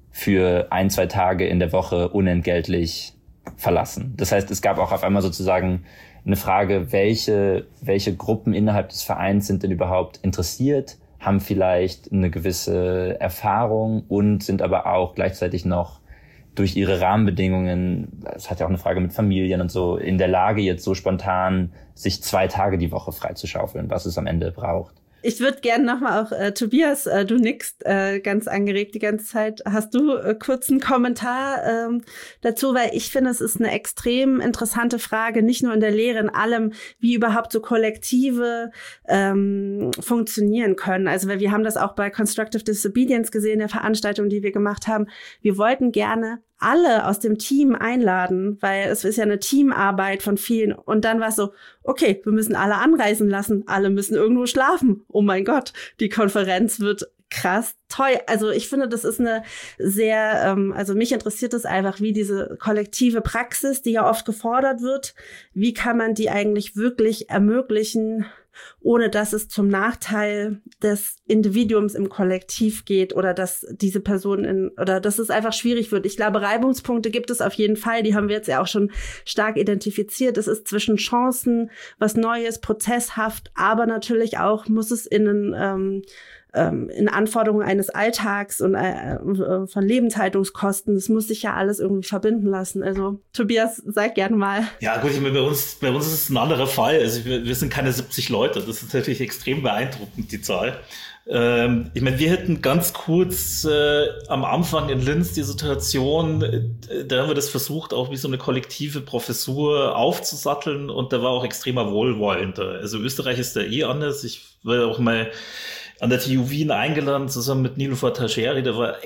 für 1-2 Tage in der Woche unentgeltlich verlassen. Das heißt, es gab auch auf einmal sozusagen eine Frage, welche Gruppen innerhalb des Vereins sind denn überhaupt interessiert, haben vielleicht eine gewisse Erfahrung und sind aber auch gleichzeitig noch durch ihre Rahmenbedingungen, das hat ja auch eine Frage mit Familien und so, in der Lage jetzt so spontan sich 2 Tage die Woche freizuschaufeln, was es am Ende braucht. Ich würde gerne nochmal auch, Tobias, du nickst ganz angeregt die ganze Zeit. Hast du kurz einen Kommentar dazu? Weil ich finde, es ist eine extrem interessante Frage, nicht nur in der Lehre, in allem, wie überhaupt so Kollektive funktionieren können. Also weil wir haben das auch bei Constructive Disobedience gesehen, der Veranstaltung, die wir gemacht haben. Wir wollten gerne alle aus dem Team einladen, weil es ist ja eine Teamarbeit von vielen. Und dann war es so, okay, wir müssen alle anreisen lassen, alle müssen irgendwo schlafen. Oh mein Gott, die Konferenz wird krass teuer. Also ich finde, das ist eine sehr, also mich interessiert es einfach, wie diese kollektive Praxis, die ja oft gefordert wird, wie kann man die eigentlich wirklich ermöglichen, ohne dass es zum Nachteil des Individuums im Kollektiv geht oder dass diese Person oder dass es einfach schwierig wird. Ich glaube, Reibungspunkte gibt es auf jeden Fall. Die haben wir jetzt ja auch schon stark identifiziert. Es ist zwischen Chancen, was Neues, prozesshaft, aber natürlich auch muss es in Anforderungen eines Alltags und von Lebenshaltungskosten. Das muss sich ja alles irgendwie verbinden lassen. Also Tobias, sag gerne mal. Ja gut, ich meine, bei uns ist es ein anderer Fall. Also wir sind keine 70 Leute. Das ist natürlich extrem beeindruckend, die Zahl. Ich meine, wir hätten ganz kurz am Anfang in Linz die Situation, da haben wir das versucht, auch wie so eine kollektive Professur aufzusatteln und da war auch extremer Wohlwollend. Also Österreich ist da anders. Ich war auch mal an der TU Wien eingeladen, zusammen mit Niloufar Tasheri, der war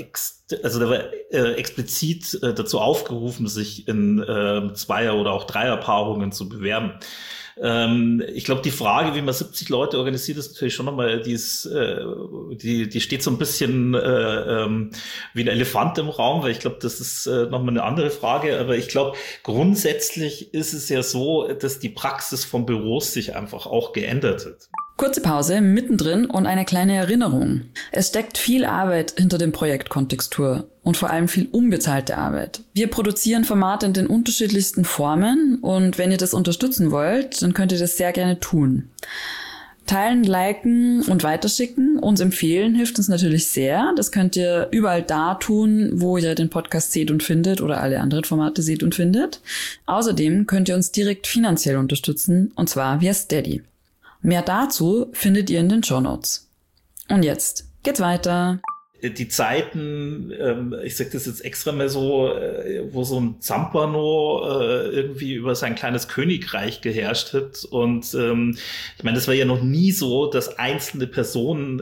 explizit dazu aufgerufen, sich in Zweier- oder auch Dreierpaarungen zu bewerben. Ich glaube, die Frage, wie man 70 Leute organisiert, ist natürlich schon nochmal, die steht so ein bisschen wie ein Elefant im Raum, weil ich glaube, das ist nochmal eine andere Frage. Aber ich glaube, grundsätzlich ist es ja so, dass die Praxis von Büros sich einfach auch geändert hat. Kurze Pause, mittendrin und eine kleine Erinnerung. Es steckt viel Arbeit hinter dem Projekt Kontextur und vor allem viel unbezahlte Arbeit. Wir produzieren Formate in den unterschiedlichsten Formen und wenn ihr das unterstützen wollt, dann könnt ihr das sehr gerne tun. Teilen, liken und weiterschicken, uns empfehlen, hilft uns natürlich sehr. Das könnt ihr überall da tun, wo ihr den Podcast seht und findet oder alle anderen Formate seht und findet. Außerdem könnt ihr uns direkt finanziell unterstützen und zwar via Steady. Mehr dazu findet ihr in den Shownotes. Und jetzt geht's weiter. Die Zeiten, ich sag das jetzt extra mal so, wo so ein Zampano irgendwie über sein kleines Königreich geherrscht hat. Und ich meine, das war ja noch nie so, dass einzelne Personen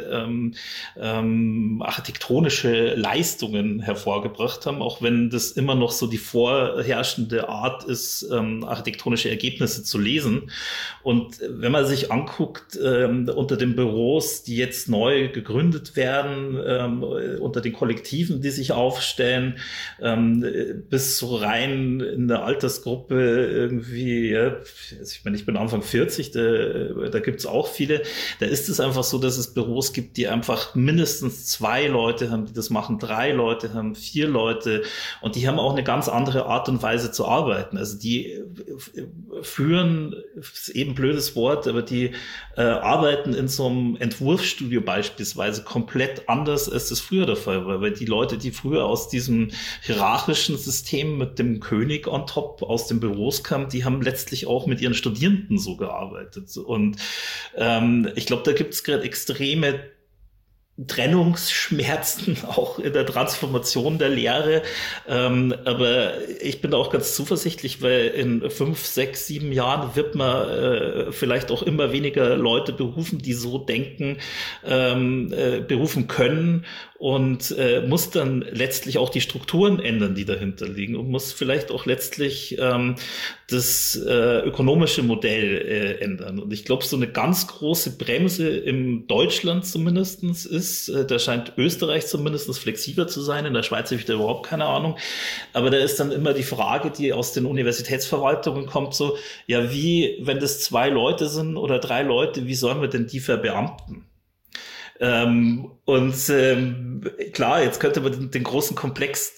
architektonische Leistungen hervorgebracht haben, auch wenn das immer noch so die vorherrschende Art ist, architektonische Ergebnisse zu lesen. Und wenn man sich anguckt, unter den Büros, die jetzt neu gegründet werden, unter den Kollektiven, die sich aufstellen, bis so rein in der Altersgruppe irgendwie, ja, also ich meine, ich bin Anfang 40, da gibt's auch viele, da ist es einfach so, dass es Büros gibt, die einfach mindestens 2 Leute haben, die das machen, 3 Leute haben, 4 Leute und die haben auch eine ganz andere Art und Weise zu arbeiten. Also die führen, ist eben ein blödes Wort, aber die arbeiten in so einem Entwurfsstudio beispielsweise komplett anders, als das früher der Fall war, weil die Leute, die früher aus diesem hierarchischen System mit dem König on top aus den Büros kamen, die haben letztlich auch mit ihren Studierenden so gearbeitet. Und ich glaube, da gibt es gerade extreme Trennungsschmerzen auch in der Transformation der Lehre. Aber ich bin auch ganz zuversichtlich, weil in 5, 6, 7 Jahren wird man vielleicht auch immer weniger Leute berufen, die so denken, berufen können und muss dann letztlich auch die Strukturen ändern, die dahinter liegen und muss vielleicht auch letztlich das ökonomische Modell ändern. Und ich glaube, so eine ganz große Bremse in Deutschland zumindestens ist, da scheint Österreich zumindest flexibler zu sein, in der Schweiz habe ich da überhaupt keine Ahnung, aber da ist dann immer die Frage, die aus den Universitätsverwaltungen kommt, so, ja wie, wenn das 2 Leute sind oder 3 Leute, wie sollen wir denn die verbeamten? Klar, jetzt könnte man den großen Komplex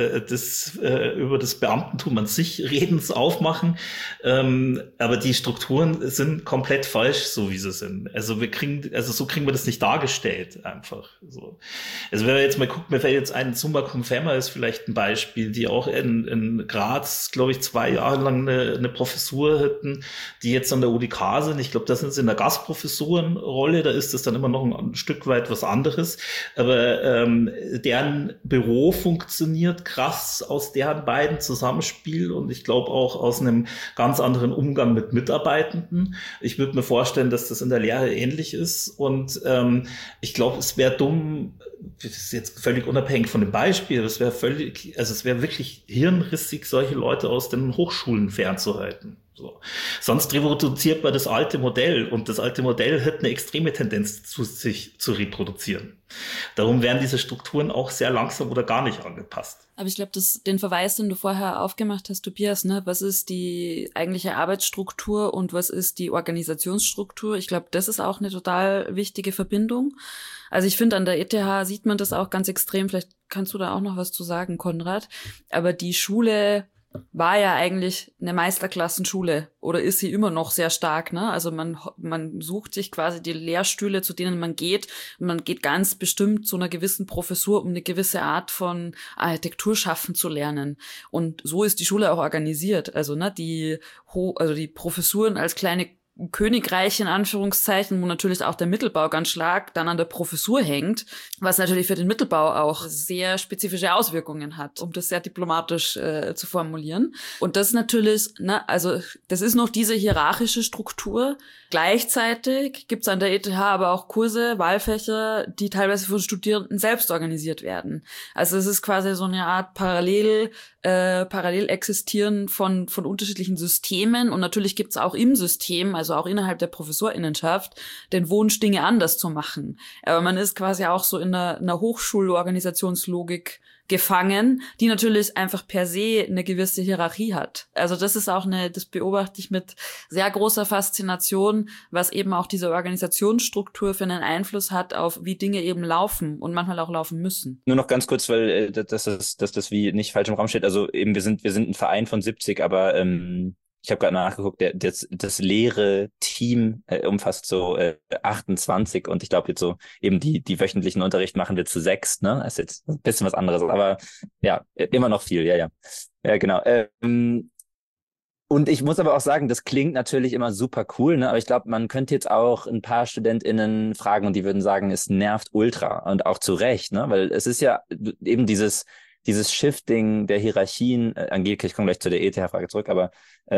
über das Beamtentum an sich Redens aufmachen, aber die Strukturen sind komplett falsch, so wie sie sind. Also so kriegen wir das nicht dargestellt, einfach. So. Also wenn man jetzt mal guckt, mir fällt jetzt ein, Summa Cum Femma ist vielleicht ein Beispiel, die auch in Graz, glaube ich, 2 Jahre lang eine Professur hatten, die jetzt an der UDK sind. Ich glaube, da sind sie in der Gastprofessorenrolle, da ist das dann immer noch ein Stück weit was anderes, aber deren Büro funktioniert krass aus deren beiden Zusammenspiel und ich glaube auch aus einem ganz anderen Umgang mit Mitarbeitenden. Ich würde mir vorstellen, dass das in der Lehre ähnlich ist und ich glaube, es wäre dumm, das ist jetzt völlig unabhängig von dem Beispiel, aber es wäre wirklich hirnrissig, solche Leute aus den Hochschulen fernzuhalten. So. Sonst reproduziert man das alte Modell und das alte Modell hat eine extreme Tendenz sich zu reproduzieren. Darum werden diese Strukturen auch sehr langsam oder gar nicht angepasst. Aber ich glaube, den Verweis, den du vorher aufgemacht hast, Tobias, ne, was ist die eigentliche Arbeitsstruktur und was ist die Organisationsstruktur? Ich glaube, das ist auch eine total wichtige Verbindung. Also ich finde, an der ETH sieht man das auch ganz extrem. Vielleicht kannst du da auch noch was zu sagen, Konrad. Aber die Schule war ja eigentlich eine Meisterklassenschule oder ist sie immer noch sehr stark, ne? Also man sucht sich quasi die Lehrstühle, zu denen man geht und man geht ganz bestimmt zu einer gewissen Professur, um eine gewisse Art von Architektur schaffen zu lernen. Und so ist die Schule auch organisiert. Also, ne, die Professuren als kleine Königreich in Anführungszeichen, wo natürlich auch der Mittelbau ganz stark dann an der Professur hängt, was natürlich für den Mittelbau auch sehr spezifische Auswirkungen hat, um das sehr diplomatisch zu formulieren. Und das natürlich, ne, also das ist noch diese hierarchische Struktur. Gleichzeitig gibt's an der ETH aber auch Kurse, Wahlfächer, die teilweise von Studierenden selbst organisiert werden. Also es ist quasi so eine Art parallel existieren von unterschiedlichen Systemen und natürlich gibt's auch im System, also auch innerhalb der Professorinnenschaft, den Wunsch, Dinge anders zu machen. Aber man ist quasi auch so in einer Hochschulorganisationslogik gefangen, die natürlich einfach per se eine gewisse Hierarchie hat. Also das ist auch das beobachte ich mit sehr großer Faszination, was eben auch diese Organisationsstruktur für einen Einfluss hat auf, wie Dinge eben laufen und manchmal auch laufen müssen. Nur noch ganz kurz, weil dass das wie nicht falsch im Raum steht. Also eben wir sind ein Verein von 70, aber ich habe gerade nachgeguckt, das leere Team umfasst so 28 und ich glaube jetzt so eben die wöchentlichen Unterricht machen wir zu 6, ne? Das ist jetzt ein bisschen was anderes, aber ja, immer noch viel, ja. Ja, genau. Und ich muss aber auch sagen, das klingt natürlich immer super cool, ne? Aber ich glaube, man könnte jetzt auch ein paar StudentInnen fragen und die würden sagen, es nervt ultra und auch zu Recht, ne? Weil es ist ja eben dieses Shifting der Hierarchien, Angelika, ich komme gleich zu der ETH-Frage zurück, aber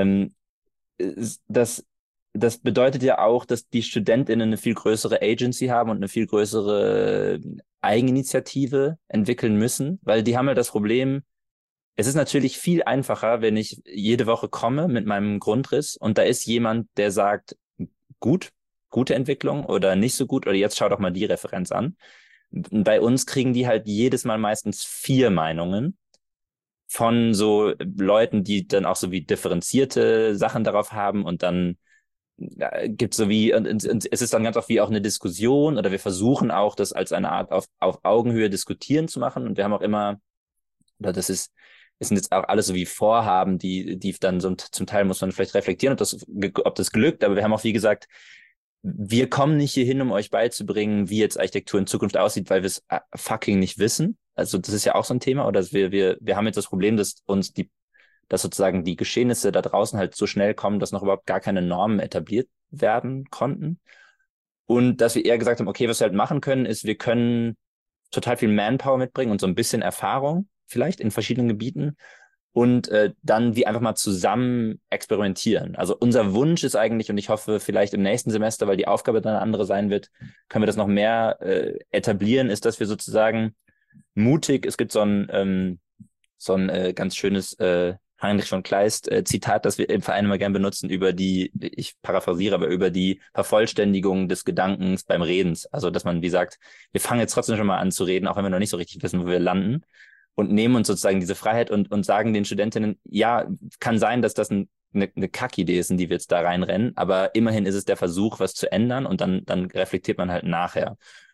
das bedeutet ja auch, dass die StudentInnen eine viel größere Agency haben und eine viel größere Eigeninitiative entwickeln müssen, weil die haben ja das Problem, es ist natürlich viel einfacher, wenn ich jede Woche komme mit meinem Grundriss und da ist jemand, der sagt, gute Entwicklung oder nicht so gut oder jetzt schau doch mal die Referenz an. Bei uns kriegen die halt jedes Mal meistens 4 Meinungen von so Leuten, die dann auch so wie differenzierte Sachen darauf haben und dann gibt so wie, und es ist dann ganz oft wie auch eine Diskussion oder wir versuchen auch das als eine Art auf Augenhöhe diskutieren zu machen und wir haben auch immer, oder es sind jetzt auch alles so wie Vorhaben, die dann so zum Teil muss man vielleicht reflektieren, ob das glückt, aber wir haben auch wie gesagt, wir kommen nicht hier hin, um euch beizubringen, wie jetzt Architektur in Zukunft aussieht, weil wir es fucking nicht wissen. Also das ist ja auch so ein Thema. Oder wir haben jetzt das Problem, dass dass sozusagen die Geschehnisse da draußen halt so schnell kommen, dass noch überhaupt gar keine Normen etabliert werden konnten. Und dass wir eher gesagt haben, okay, was wir halt machen können, ist, wir können total viel Manpower mitbringen und so ein bisschen Erfahrung vielleicht in verschiedenen Gebieten. Und dann wie einfach mal zusammen experimentieren. Also unser Wunsch ist eigentlich, und ich hoffe vielleicht im nächsten Semester, weil die Aufgabe dann eine andere sein wird, können wir das noch mehr etablieren, ist, dass wir sozusagen mutig, es gibt so ein ganz schönes Heinrich von Kleist Zitat, das wir im Verein immer gern benutzen, ich paraphrasiere, aber über die Vervollständigung des Gedankens beim Redens. Also dass man wie sagt, wir fangen jetzt trotzdem schon mal an zu reden, auch wenn wir noch nicht so richtig wissen, wo wir landen. Und nehmen uns sozusagen diese Freiheit und sagen den Studentinnen, ja, kann sein, dass das eine Kackidee ist, in die wir jetzt da reinrennen, aber immerhin ist es der Versuch, was zu ändern und dann reflektiert man halt nachher.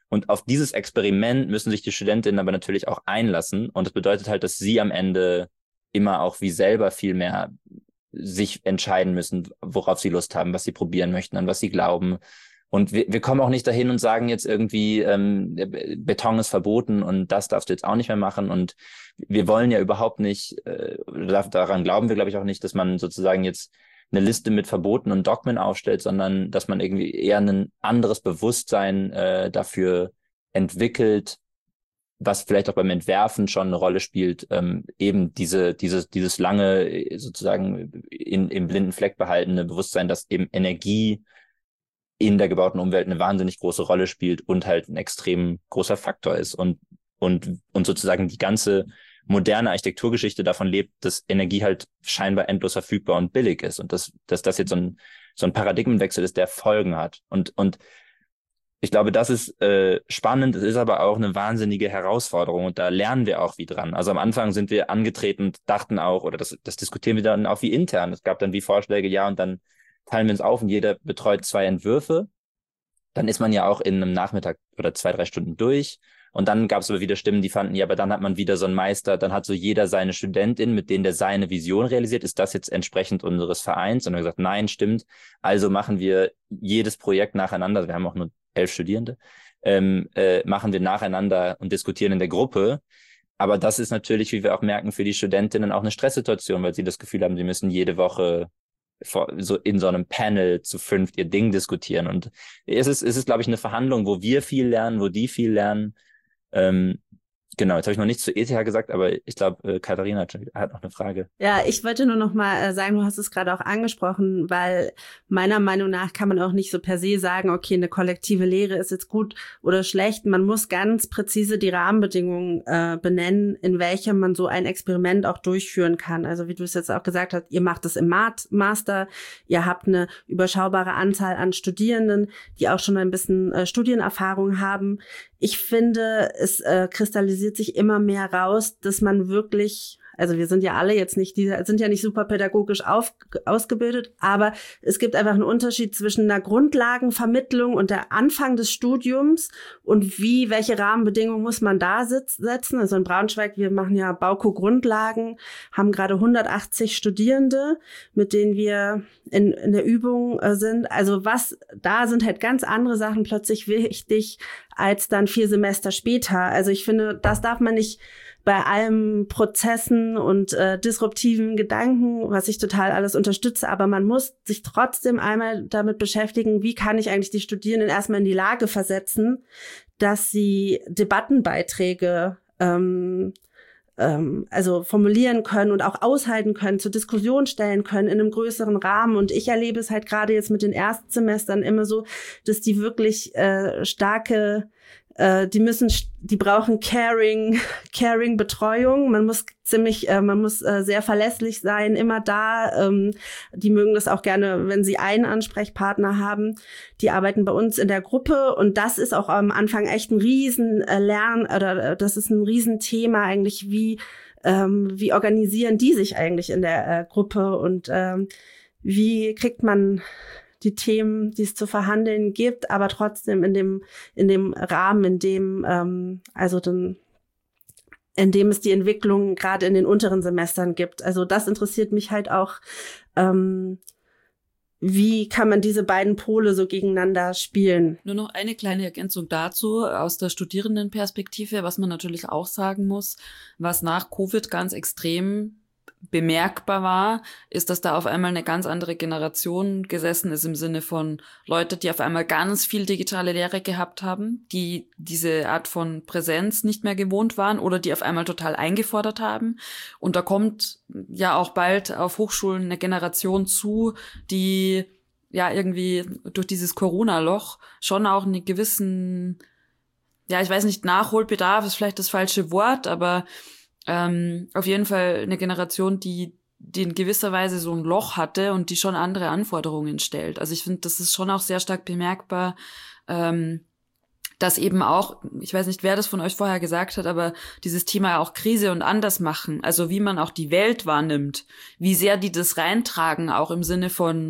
Und auf dieses Experiment müssen sich die Studentinnen aber natürlich auch einlassen. Und das bedeutet halt, dass sie am Ende immer auch wie selber viel mehr sich entscheiden müssen, worauf sie Lust haben, was sie probieren möchten, an was sie glauben. Und wir kommen auch nicht dahin und sagen jetzt irgendwie, Beton ist verboten und das darfst du jetzt auch nicht mehr machen. Und wir wollen ja überhaupt nicht, daran glauben wir, glaube ich, auch nicht, dass man sozusagen jetzt eine Liste mit Verboten und Dogmen aufstellt, sondern dass man irgendwie eher ein anderes Bewusstsein dafür entwickelt, was vielleicht auch beim Entwerfen schon eine Rolle spielt, eben dieses lange sozusagen im blinden Fleck behaltene Bewusstsein, dass eben Energie in der gebauten Umwelt eine wahnsinnig große Rolle spielt und halt ein extrem großer Faktor ist und sozusagen die ganze moderne Architekturgeschichte davon lebt, dass Energie halt scheinbar endlos verfügbar und billig ist und dass das jetzt so ein Paradigmenwechsel ist, der Folgen hat. Und ich glaube, das ist spannend, es ist aber auch eine wahnsinnige Herausforderung und da lernen wir auch wie dran. Also am Anfang sind wir angetreten und dachten auch, oder das diskutieren wir dann auch wie intern. Es gab dann wie Vorschläge, ja, und dann teilen wir uns auf und jeder betreut 2 Entwürfe. Dann ist man ja auch in einem Nachmittag oder 2-3 Stunden durch. Und dann gab es aber wieder Stimmen, die fanden, ja, aber dann hat man wieder so einen Meister, dann hat so jeder seine Studentin, mit denen der seine Vision realisiert. Ist das jetzt entsprechend unseres Vereins? Und dann gesagt, nein, stimmt. Also machen wir jedes Projekt nacheinander. Wir haben auch nur 11 Studierende. Machen wir nacheinander und diskutieren in der Gruppe. Aber das ist natürlich, wie wir auch merken, für die Studentinnen auch eine Stresssituation, weil sie das Gefühl haben, sie müssen jede Woche so in so einem Panel zu 5 ihr Ding diskutieren. Und es ist, glaube ich, eine Verhandlung, wo wir viel lernen, wo die viel lernen. Genau, jetzt habe ich noch nichts zu ETH gesagt, aber ich glaube, Katharina hat noch eine Frage. Ja, ich wollte nur noch mal sagen, du hast es gerade auch angesprochen, weil meiner Meinung nach kann man auch nicht so per se sagen, okay, eine kollektive Lehre ist jetzt gut oder schlecht. Man muss ganz präzise die Rahmenbedingungen benennen, in welchem man so ein Experiment auch durchführen kann. Also wie du es jetzt auch gesagt hast, ihr macht es im Master, ihr habt eine überschaubare Anzahl an Studierenden, die auch schon ein bisschen Studienerfahrung haben. Ich finde, es kristallisiert sich immer mehr raus, dass man wirklich, also wir sind ja alle jetzt nicht, sind ja nicht super pädagogisch ausgebildet, aber es gibt einfach einen Unterschied zwischen einer Grundlagenvermittlung und der Anfang des Studiums und welche Rahmenbedingungen muss man da setzen. Also in Braunschweig, wir machen ja Bauko-Grundlagen, haben gerade 180 Studierende, mit denen wir in der Übung sind. Also da sind halt ganz andere Sachen plötzlich wichtig als dann 4 Semester später. Also ich finde, das darf man nicht bei allen Prozessen und disruptiven Gedanken, was ich total alles unterstütze, aber man muss sich trotzdem einmal damit beschäftigen, wie kann ich eigentlich die Studierenden erstmal in die Lage versetzen, dass sie Debattenbeiträge also formulieren können und auch aushalten können, zur Diskussion stellen können in einem größeren Rahmen. Und ich erlebe es halt gerade jetzt mit den Erstsemestern immer so, dass die wirklich die brauchen caring Betreuung. Man muss sehr verlässlich sein, immer da. Die mögen das auch gerne, wenn sie einen Ansprechpartner haben. Die arbeiten bei uns in der Gruppe und das ist auch am Anfang echt ein das ist ein Riesenthema eigentlich, wie organisieren die sich eigentlich in der Gruppe und wie kriegt man die Themen, die es zu verhandeln gibt, aber trotzdem in dem Rahmen, in dem es die Entwicklung gerade in den unteren Semestern gibt. Also das interessiert mich halt auch, wie kann man diese beiden Pole so gegeneinander spielen? Nur noch eine kleine Ergänzung dazu aus der Studierendenperspektive, was man natürlich auch sagen muss, was nach Covid ganz extrem bemerkbar war, ist, dass da auf einmal eine ganz andere Generation gesessen ist im Sinne von Leute, die auf einmal ganz viel digitale Lehre gehabt haben, die diese Art von Präsenz nicht mehr gewohnt waren oder die auf einmal total eingefordert haben. Und da kommt ja auch bald auf Hochschulen eine Generation zu, die ja irgendwie durch dieses Corona-Loch schon auch einen gewissen, ja, ich weiß nicht, Nachholbedarf ist vielleicht das falsche Wort, aber auf jeden Fall eine Generation, die in gewisser Weise so ein Loch hatte und die schon andere Anforderungen stellt. Also ich finde, das ist schon auch sehr stark bemerkbar, dass eben auch, ich weiß nicht, wer das von euch vorher gesagt hat, aber dieses Thema auch Krise und Andersmachen, also wie man auch die Welt wahrnimmt, wie sehr die das reintragen, auch im Sinne von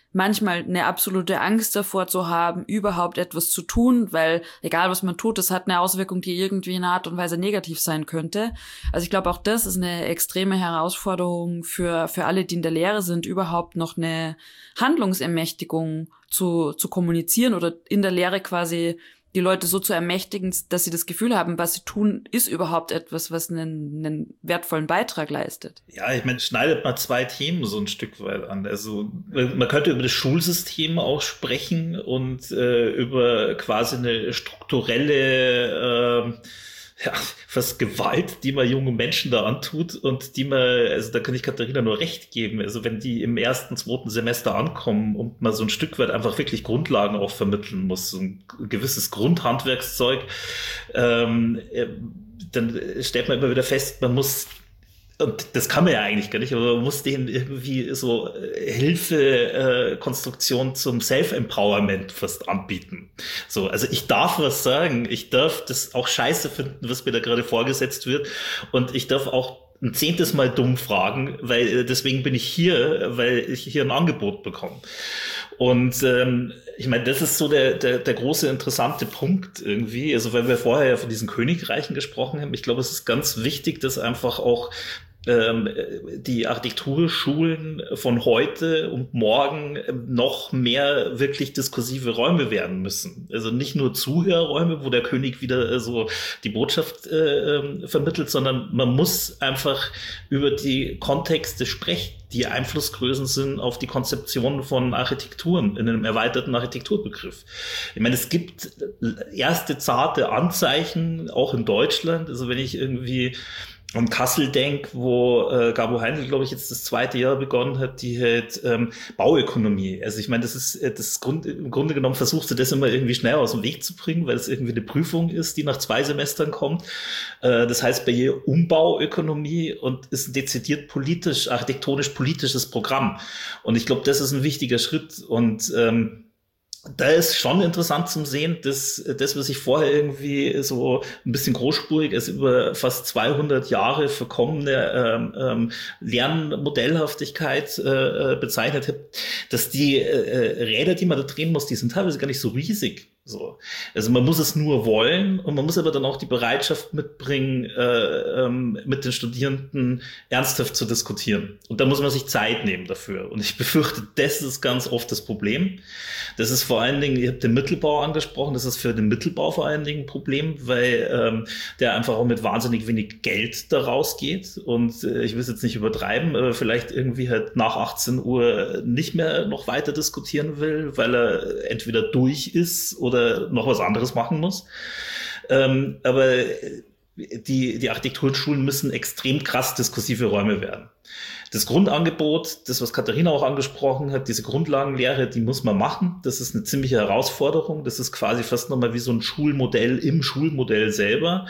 manchmal eine absolute Angst davor zu haben, überhaupt etwas zu tun, weil egal was man tut, das hat eine Auswirkung, die irgendwie in einer Art und Weise negativ sein könnte. Also ich glaube, auch das ist eine extreme Herausforderung für alle, die in der Lehre sind, überhaupt noch eine Handlungsermächtigung zu kommunizieren oder in der Lehre quasi die Leute so zu ermächtigen, dass sie das Gefühl haben, was sie tun, ist überhaupt etwas, was einen wertvollen Beitrag leistet. Ja, ich meine, schneidet mal 2 Themen so ein Stück weit an. Also man könnte über das Schulsystem auch sprechen und über quasi eine strukturelle fast Gewalt, die man jungen Menschen da antut und die man, also da kann ich Katharina nur recht geben, also wenn die im 1., 2. Semester ankommen und man so ein Stück weit einfach wirklich Grundlagen auch vermitteln muss, so ein gewisses Grundhandwerkszeug, dann stellt man immer wieder fest, man muss, und das kann man ja eigentlich gar nicht, aber man muss denen irgendwie so Hilfe-Konstruktion zum Self-Empowerment fast anbieten. So, also ich darf was sagen, ich darf das auch scheiße finden, was mir da gerade vorgesetzt wird, und ich darf auch ein 10. Mal dumm fragen, weil deswegen bin ich hier, weil ich hier ein Angebot bekomme. Und ich meine, das ist so der große interessante Punkt irgendwie. Also weil wir vorher ja von diesen Königreichen gesprochen haben, ich glaube, es ist ganz wichtig, dass einfach auch die Architekturschulen von heute und morgen noch mehr wirklich diskursive Räume werden müssen. Also nicht nur Zuhörräume, wo der König wieder so die Botschaft vermittelt, sondern man muss einfach über die Kontexte sprechen, die Einflussgrößen sind auf die Konzeption von Architekturen in einem erweiterten Architekturbegriff. Ich meine, es gibt erste zarte Anzeichen, auch in Deutschland. Also wenn ich irgendwie an Kassel denk, wo Gabo Heindl, glaube ich, jetzt das 2. Jahr begonnen hat, die halt Bauökonomie. Also ich meine, im Grunde genommen versuchst du das immer irgendwie schnell aus dem Weg zu bringen, weil es irgendwie eine Prüfung ist, die nach 2 Semestern kommt. Das heißt bei ihr Umbauökonomie und ist ein dezidiert architektonisch-politisches Programm. Und ich glaube, das ist ein wichtiger Schritt. Und da ist schon interessant zum Sehen, dass das, was ich vorher irgendwie so ein bisschen großspurig als über fast 200 Jahre verkommene Lernmodellhaftigkeit bezeichnet habe, dass die Räder, die man da drehen muss, die sind teilweise gar nicht so riesig. So. Also man muss es nur wollen und man muss aber dann auch die Bereitschaft mitbringen, mit den Studierenden ernsthaft zu diskutieren. Und da muss man sich Zeit nehmen dafür. Und ich befürchte, das ist ganz oft das Problem. Das ist vor allen Dingen, ihr habt den Mittelbau angesprochen, das ist für den Mittelbau vor allen Dingen ein Problem, weil der einfach auch mit wahnsinnig wenig Geld da rausgeht. Und ich will es jetzt nicht übertreiben, aber vielleicht irgendwie halt nach 18 Uhr nicht mehr noch weiter diskutieren will, weil er entweder durch ist oder noch was anderes machen muss. Aber die Architekturschulen müssen extrem krass diskursive Räume werden. Das Grundangebot, das, was Katharina auch angesprochen hat, diese Grundlagenlehre, die muss man machen. Das ist eine ziemliche Herausforderung. Das ist quasi fast nochmal wie so ein Schulmodell im Schulmodell selber.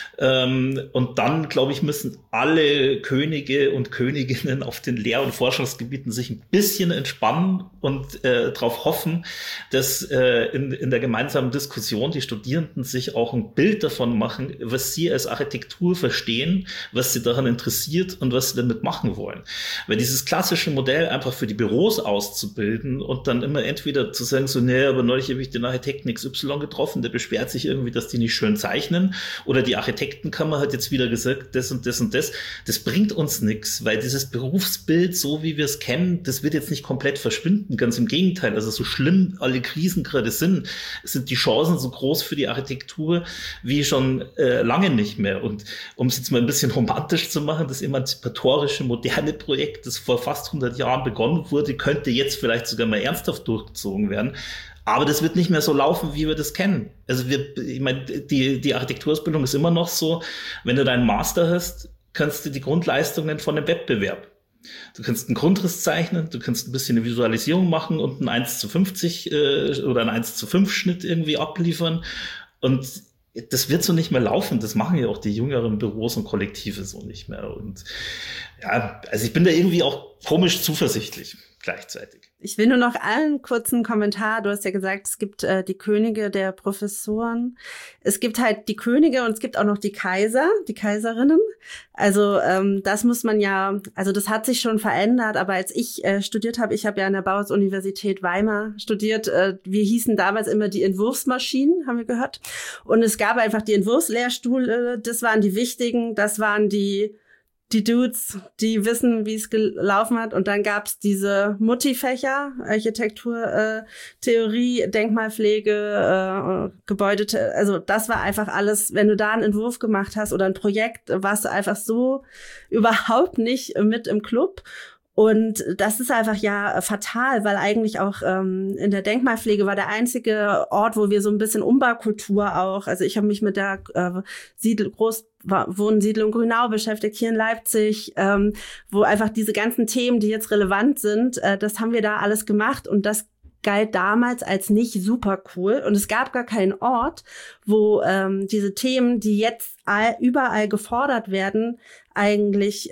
Und dann, glaube ich, müssen alle Könige und Königinnen auf den Lehr- und Forschungsgebieten sich ein bisschen entspannen und darauf hoffen, dass in der gemeinsamen Diskussion die Studierenden sich auch ein Bild davon machen, was sie als Architektur verstehen, was sie daran interessiert und was sie damit machen wollen. Weil dieses klassische Modell einfach für die Büros auszubilden und dann immer entweder zu sagen, so, nee, aber neulich habe ich den Architekten XY getroffen, der beschwert sich irgendwie, dass die nicht schön zeichnen, oder die Architektenkammer hat jetzt wieder gesagt, das und das und das. Das bringt uns nichts, weil dieses Berufsbild, so wie wir es kennen, das wird jetzt nicht komplett verschwinden. Ganz im Gegenteil. Also so schlimm alle Krisen gerade sind die Chancen so groß für die Architektur wie schon lange nicht mehr. Und um es jetzt mal ein bisschen romantisch zu machen, das emanzipatorische, moderne Projekt, das vor fast 100 Jahren begonnen wurde, könnte jetzt vielleicht sogar mal ernsthaft durchgezogen werden. Aber das wird nicht mehr so laufen, wie wir das kennen. Also ich meine, die Architekturausbildung ist immer noch so, wenn du deinen Master hast, kannst du die Grundleistungen von einem Wettbewerb. Du kannst einen Grundriss zeichnen, du kannst ein bisschen eine Visualisierung machen und einen 1:50 oder einen 1:5 Schnitt irgendwie abliefern. Und das wird so nicht mehr laufen. Das machen ja auch die jüngeren Büros und Kollektive so nicht mehr. Und ja, also ich bin da irgendwie auch komisch zuversichtlich. gleichzeitig. Ich will nur noch einen kurzen Kommentar. Du hast ja gesagt, es gibt die Könige der Professoren. Es gibt halt die Könige und es gibt auch noch die Kaiser, die Kaiserinnen. Also das muss man ja, also das hat sich schon verändert. Aber als ich studiert habe, ich habe ja an der Bauhaus-Universität Weimar studiert. Wir hießen damals immer die Entwurfsmaschinen, haben wir gehört. Und es gab einfach die Entwurfslehrstühle. Das waren die wichtigen, das waren die Dudes, die wissen, wie es gelaufen hat. Und dann gab's diese Mutti-Fächer, Architektur, Theorie, Denkmalpflege, Gebäude. Also das war einfach alles, wenn du da einen Entwurf gemacht hast oder ein Projekt, warst du einfach so überhaupt nicht mit im Club. Und das ist einfach ja fatal, weil eigentlich auch in der Denkmalpflege war der einzige Ort, wo wir so ein bisschen Umbaukultur auch, also ich habe mich mit der Großwohnsiedlung Grünau beschäftigt, hier in Leipzig, wo einfach diese ganzen Themen, die jetzt relevant sind, das haben wir da alles gemacht und das galt damals als nicht super cool. Und es gab gar keinen Ort, wo diese Themen, die jetzt überall gefordert werden, eigentlich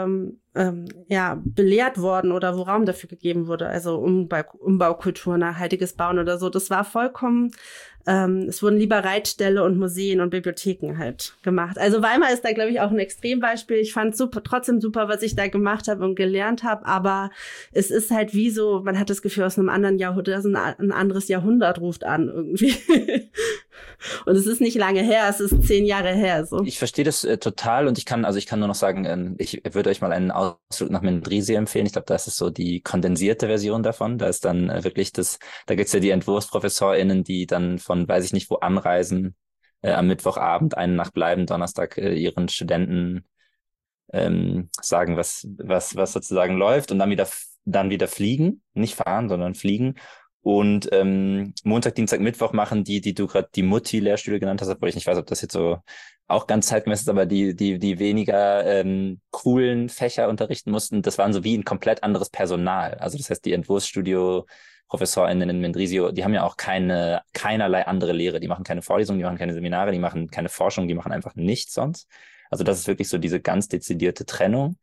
belehrt worden oder wo Raum dafür gegeben wurde. Also Umbaukultur, nachhaltiges Bauen oder so. Das war vollkommen, es wurden lieber Reitställe und Museen und Bibliotheken halt gemacht. Also Weimar ist da, glaube ich, auch ein Extrembeispiel. Ich fand trotzdem super, was ich da gemacht habe und gelernt habe. Aber es ist halt wie so, man hat das Gefühl, aus einem anderen Jahrhundert, ein anderes Jahrhundert ruft an irgendwie. Und es ist nicht lange her, es ist 10 Jahre her. So. Ich verstehe das total und ich kann nur noch sagen, ich würde euch mal einen Ausflug nach Mendrisio empfehlen. Ich glaube, das ist so die kondensierte Version davon. Da ist dann wirklich da gibt's ja die EntwurfsprofessorInnen, die dann von weiß ich nicht wo anreisen, am Mittwochabend eine Nacht bleiben, Donnerstag ihren Studenten sagen, was sozusagen läuft und dann wieder fliegen, nicht fahren, sondern fliegen. Und Montag, Dienstag, Mittwoch machen die du gerade die Mutti-Lehrstühle genannt hast, obwohl ich nicht weiß, ob das jetzt so auch ganz zeitgemäß ist, aber die weniger coolen Fächer unterrichten mussten, das waren so wie ein komplett anderes Personal. Also das heißt, die Entwurfsstudio-ProfessorInnen in Mendrisio, die haben ja auch keinerlei andere Lehre. Die machen keine Vorlesungen, die machen keine Seminare, die machen keine Forschung, die machen einfach nichts sonst. Also das ist wirklich so diese ganz dezidierte Trennung.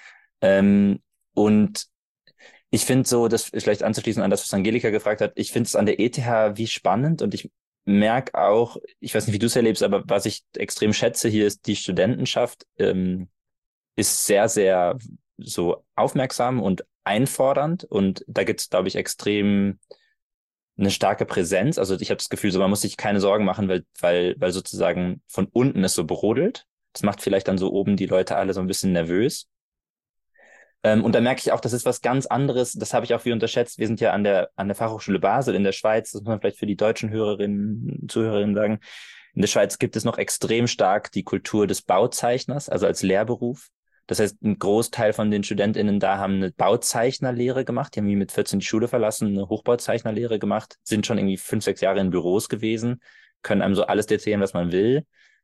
Und ich finde so, das vielleicht anzuschließen an das, was Angelika gefragt hat, ich finde es an der ETH wie spannend und ich merke auch, ich weiß nicht, wie du es erlebst, aber was ich extrem schätze hier ist, die Studentenschaft ist sehr, sehr so aufmerksam und einfordernd und da gibt es, glaube ich, extrem eine starke Präsenz. Also ich habe das Gefühl, so man muss sich keine Sorgen machen, weil sozusagen von unten es so brodelt. Das macht vielleicht dann so oben die Leute alle so ein bisschen nervös. Und da merke ich auch, das ist was ganz anderes. Das habe ich auch viel unterschätzt. Wir sind ja an der Fachhochschule Basel in der Schweiz. Das muss man vielleicht für die deutschen Zuhörerinnen sagen. In der Schweiz gibt es noch extrem stark die Kultur des Bauzeichners, also als Lehrberuf. Das heißt, ein Großteil von den StudentInnen da haben eine Bauzeichnerlehre gemacht. Die haben mit 14 die Schule verlassen, eine Hochbauzeichnerlehre gemacht, sind schon irgendwie 5, 6 Jahre in Büros gewesen, können einem so alles erzählen, was man will.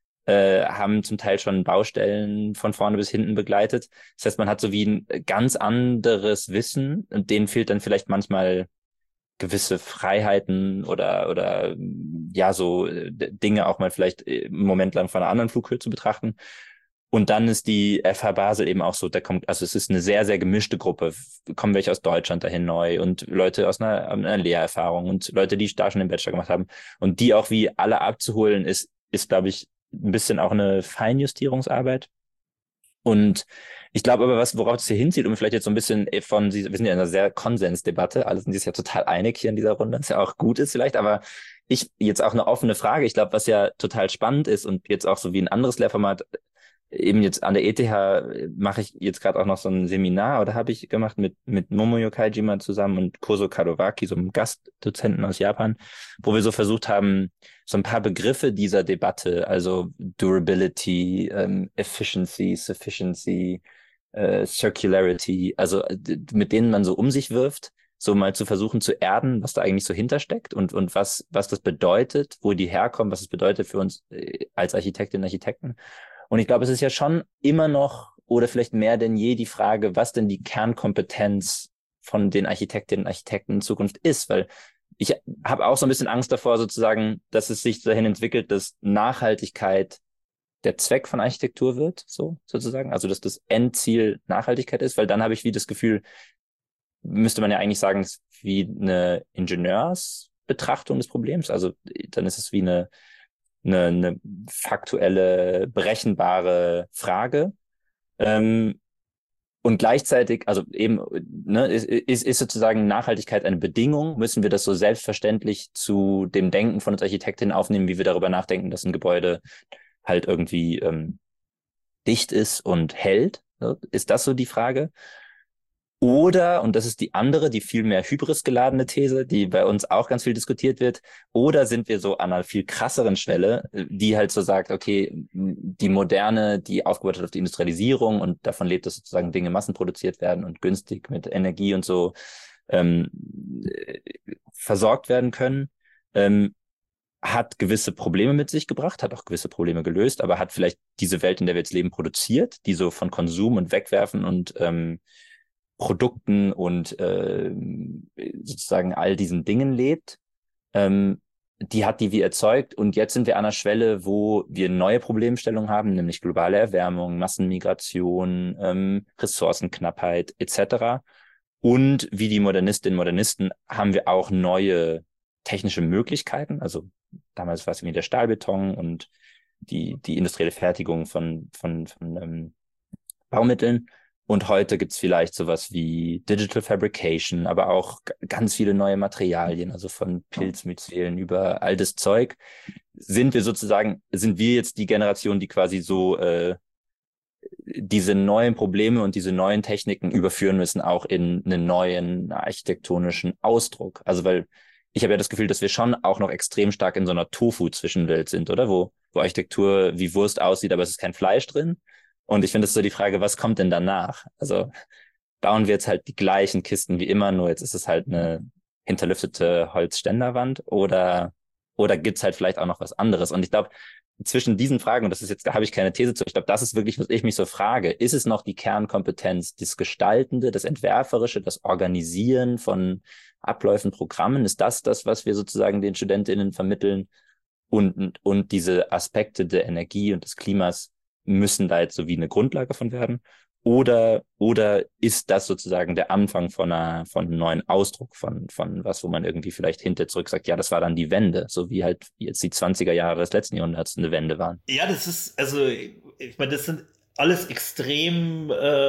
Haben zum Teil schon Baustellen von vorne bis hinten begleitet. Das heißt, man hat so wie ein ganz anderes Wissen und denen fehlt dann vielleicht manchmal gewisse Freiheiten oder ja, so Dinge auch mal vielleicht einen Moment lang von einer anderen Flughöhe zu betrachten. Und dann ist die FH Basel eben auch so, also es ist eine sehr, sehr gemischte Gruppe. Kommen welche aus Deutschland dahin neu und Leute aus einer Lehrerfahrung und Leute, die da schon den Bachelor gemacht haben. Und die auch wie alle abzuholen, ist glaube ich, ein bisschen auch eine Feinjustierungsarbeit. Und ich glaube aber, worauf es hier hinzieht, um vielleicht jetzt so ein bisschen wir sind ja in einer sehr Konsensdebatte, alle sind sich ja total einig hier in dieser Runde, was ja auch gut ist vielleicht, aber ich jetzt auch eine offene Frage, ich glaube, was ja total spannend ist und jetzt auch so wie ein anderes Lehrformat, eben jetzt an der ETH mache ich jetzt gerade auch noch so ein Seminar oder habe ich gemacht mit Momoyo Kaijima zusammen und Kozo Kadowaki, so einem Gastdozenten aus Japan, wo wir so versucht haben, so ein paar Begriffe dieser Debatte, also Durability, Efficiency, Sufficiency, Circularity, also mit denen man so um sich wirft, so mal zu versuchen zu erden, was da eigentlich so hintersteckt und was das bedeutet, wo die herkommen, was es bedeutet für uns als Architektinnen und Architekten. Und ich glaube, es ist ja schon immer noch oder vielleicht mehr denn je die Frage, was denn die Kernkompetenz von den Architektinnen und Architekten in Zukunft ist, weil ich habe auch so ein bisschen Angst davor sozusagen, dass es sich dahin entwickelt, dass Nachhaltigkeit der Zweck von Architektur wird, so sozusagen, also dass das Endziel Nachhaltigkeit ist, weil dann habe ich wie das Gefühl, müsste man ja eigentlich sagen, es ist wie eine Ingenieursbetrachtung des Problems. Also dann ist es wie eine faktuelle, berechenbare Frage. Und gleichzeitig, also eben, ne, ist sozusagen Nachhaltigkeit eine Bedingung? Müssen wir das so selbstverständlich zu dem Denken von uns Architektinnen aufnehmen, wie wir darüber nachdenken, dass ein Gebäude halt irgendwie dicht ist und hält? Ne? Ist das so die Frage? Oder, und das ist die andere, die viel mehr hybrisgeladene These, die bei uns auch ganz viel diskutiert wird, oder sind wir so an einer viel krasseren Schwelle, die halt so sagt, okay, die Moderne, die aufgebaut hat auf die Industrialisierung und davon lebt, dass sozusagen Dinge massenproduziert werden und günstig mit Energie und so versorgt werden können, hat gewisse Probleme mit sich gebracht, hat auch gewisse Probleme gelöst, aber hat vielleicht diese Welt, in der wir jetzt leben, produziert, die so von Konsum und Wegwerfen und Produkten und sozusagen all diesen Dingen lebt, die hat die wie erzeugt. Und jetzt sind wir an einer Schwelle, wo wir neue Problemstellungen haben, nämlich globale Erwärmung, Massenmigration, Ressourcenknappheit etc. Und wie die Modernistinnen und Modernisten haben wir auch neue technische Möglichkeiten. Also damals war es irgendwie der Stahlbeton und die industrielle Fertigung von Baumitteln. Und heute gibt's vielleicht sowas wie Digital Fabrication, aber auch ganz viele neue Materialien, also von Pilzmycelen über all das Zeug. Sind wir jetzt die Generation, die quasi so diese neuen Probleme und diese neuen Techniken überführen müssen, auch in einen neuen architektonischen Ausdruck? Also weil ich habe ja das Gefühl, dass wir schon auch noch extrem stark in so einer Tofu-Zwischenwelt sind, oder? Wo Architektur wie Wurst aussieht, aber es ist kein Fleisch drin. Und ich finde, das ist so die Frage, was kommt denn danach? Also bauen wir jetzt halt die gleichen Kisten wie immer, nur jetzt ist es halt eine hinterlüftete Holzständerwand oder gibt's halt vielleicht auch noch was anderes? Und ich glaube, zwischen diesen Fragen, und das ist jetzt, da habe ich keine These zu, ich glaube, das ist wirklich, was ich mich so frage, ist es noch die Kernkompetenz, das Gestaltende, das Entwerferische, das Organisieren von Abläufen, Programmen? Ist das, was wir sozusagen den StudentInnen vermitteln? Und diese Aspekte der Energie und des Klimas müssen da jetzt so wie eine Grundlage von werden? Oder ist das sozusagen der Anfang von einem neuen Ausdruck von was, wo man irgendwie vielleicht hinter zurück sagt, ja, das war dann die Wende, so wie halt jetzt die 20er Jahre des letzten Jahrhunderts eine Wende waren? Ja, das ist, also, ich meine, das sind alles extrem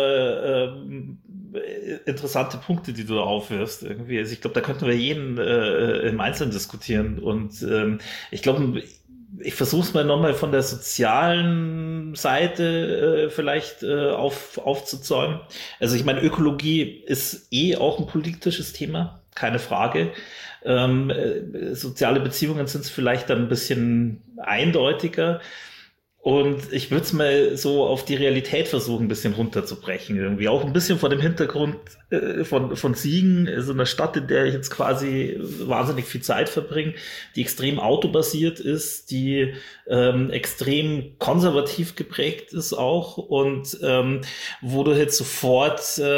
interessante Punkte, die du da aufwirfst irgendwie. Also ich glaube, da könnten wir jeden im Einzelnen diskutieren. Und ich glaube, ich versuche es mal nochmal von der sozialen Seite vielleicht aufzuzäumen. Also ich meine, Ökologie ist auch ein politisches Thema, keine Frage. Soziale Beziehungen sind es vielleicht dann ein bisschen eindeutiger. Und ich würde es mal so auf die Realität versuchen, ein bisschen runterzubrechen irgendwie. Auch ein bisschen vor dem Hintergrund von Siegen, so einer Stadt, in der ich jetzt quasi wahnsinnig viel Zeit verbringe, die extrem autobasiert ist, die extrem konservativ geprägt ist auch und wo du jetzt sofort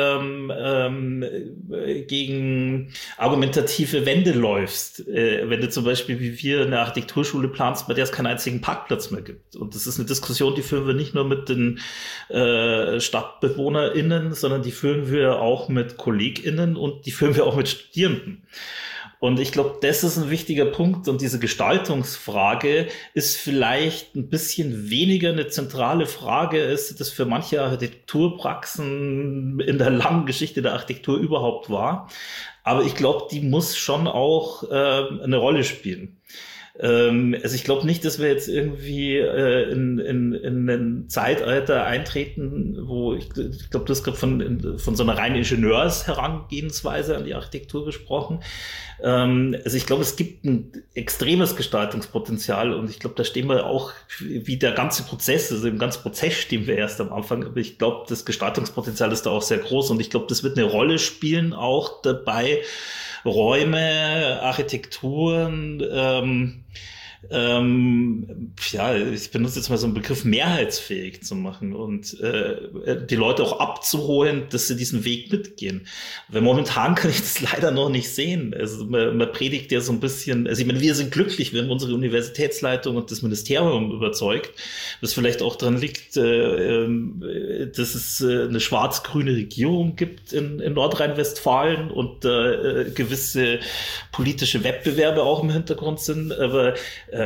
gegen argumentative Wände läufst. Wenn du zum Beispiel wie wir eine Architekturschule planst, bei der es keinen einzigen Parkplatz mehr gibt. Und das ist eine Diskussion, die führen wir nicht nur mit den StadtbewohnerInnen, sondern die führen wir auch mit KollegInnen und die führen wir auch mit Studierenden. Und ich glaube, das ist ein wichtiger Punkt und diese Gestaltungsfrage ist vielleicht ein bisschen weniger eine zentrale Frage, ist das für manche Architekturpraxen in der langen Geschichte der Architektur überhaupt war. Aber ich glaube, die muss schon auch eine Rolle spielen. Also ich glaube nicht, dass wir jetzt irgendwie in ein Zeitalter eintreten, wo ich glaube, du hast gerade von so einer reinen Ingenieursherangehensweise an die Architektur gesprochen. Also ich glaube, es gibt ein extremes Gestaltungspotenzial und ich glaube, da stehen wir auch wie der ganze Prozess, also im ganzen Prozess stehen wir erst am Anfang, aber ich glaube, das Gestaltungspotenzial ist da auch sehr groß und ich glaube, das wird eine Rolle spielen, auch dabei, Räume, Architekturen, ja, ich benutze jetzt mal so einen Begriff, mehrheitsfähig zu machen und die Leute auch abzuholen, dass sie diesen Weg mitgehen. Weil momentan kann ich das leider noch nicht sehen. Also man predigt ja so ein bisschen, also ich meine, wir sind glücklich, wir haben unsere Universitätsleitung und das Ministerium überzeugt, was vielleicht auch daran liegt, dass es eine schwarz-grüne Regierung gibt in Nordrhein-Westfalen und gewisse politische Wettbewerbe auch im Hintergrund sind. Aber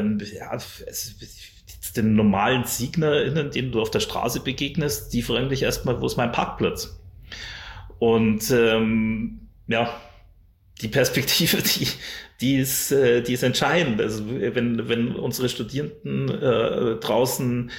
den normalen SiegnerInnen, denen du auf der Straße begegnest, die fragen dich erstmal, wo ist mein Parkplatz? Und die Perspektive, die ist entscheidend. Also wenn unsere Studierenden draußen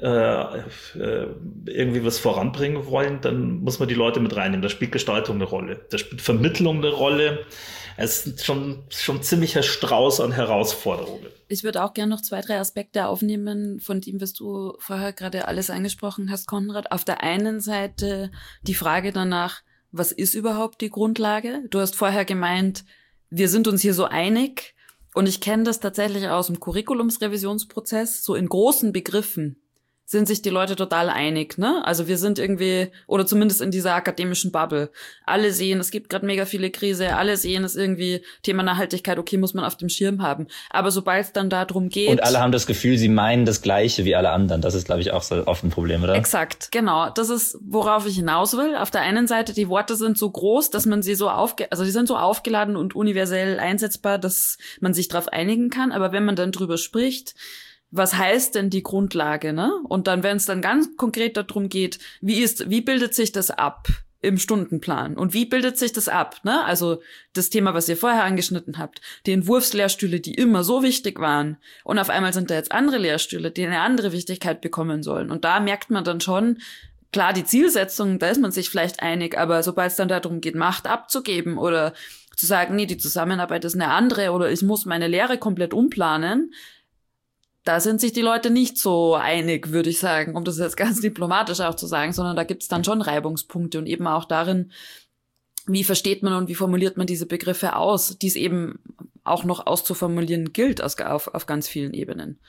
irgendwie was voranbringen wollen, dann muss man die Leute mit reinnehmen. Da spielt Gestaltung eine Rolle, da spielt Vermittlung eine Rolle. Es ist schon ziemlicher Strauß an Herausforderungen. Ich würde auch gerne noch 2, 3 Aspekte aufnehmen, von dem, was du vorher gerade alles angesprochen hast, Konrad. Auf der einen Seite die Frage danach, was ist überhaupt die Grundlage? Du hast vorher gemeint, wir sind uns hier so einig, und ich kenne das tatsächlich aus dem Curriculumsrevisionsprozess, so in großen Begriffen sind sich die Leute total einig, ne? Also wir sind irgendwie, oder zumindest in dieser akademischen Bubble, alle sehen, es gibt gerade mega viele Krise, alle sehen es irgendwie, Thema Nachhaltigkeit, okay, muss man auf dem Schirm haben. Aber sobald es dann darum geht... Und alle haben das Gefühl, sie meinen das Gleiche wie alle anderen. Das ist, glaube ich, auch so oft ein Problem, oder? Exakt, genau. Das ist, worauf ich hinaus will. Auf der einen Seite, die Worte sind so groß, dass man sie so die sind so aufgeladen und universell einsetzbar, dass man sich darauf einigen kann. Aber wenn man dann drüber spricht, was heißt denn die Grundlage, ne? Und dann, wenn es dann ganz konkret darum geht, wie bildet sich das ab im Stundenplan? Und wie bildet sich das ab, ne? Also das Thema, was ihr vorher angeschnitten habt, die Entwurfslehrstühle, die immer so wichtig waren, und auf einmal sind da jetzt andere Lehrstühle, die eine andere Wichtigkeit bekommen sollen. Und da merkt man dann schon, klar, die Zielsetzung, da ist man sich vielleicht einig, aber sobald es dann darum geht, Macht abzugeben oder zu sagen, nee, die Zusammenarbeit ist eine andere oder ich muss meine Lehre komplett umplanen, da sind sich die Leute nicht so einig, würde ich sagen, um das jetzt ganz diplomatisch auch zu sagen, sondern da gibt es dann schon Reibungspunkte und eben auch darin, wie versteht man und wie formuliert man diese Begriffe aus, die es eben auch noch auszuformulieren gilt auf ganz vielen Ebenen.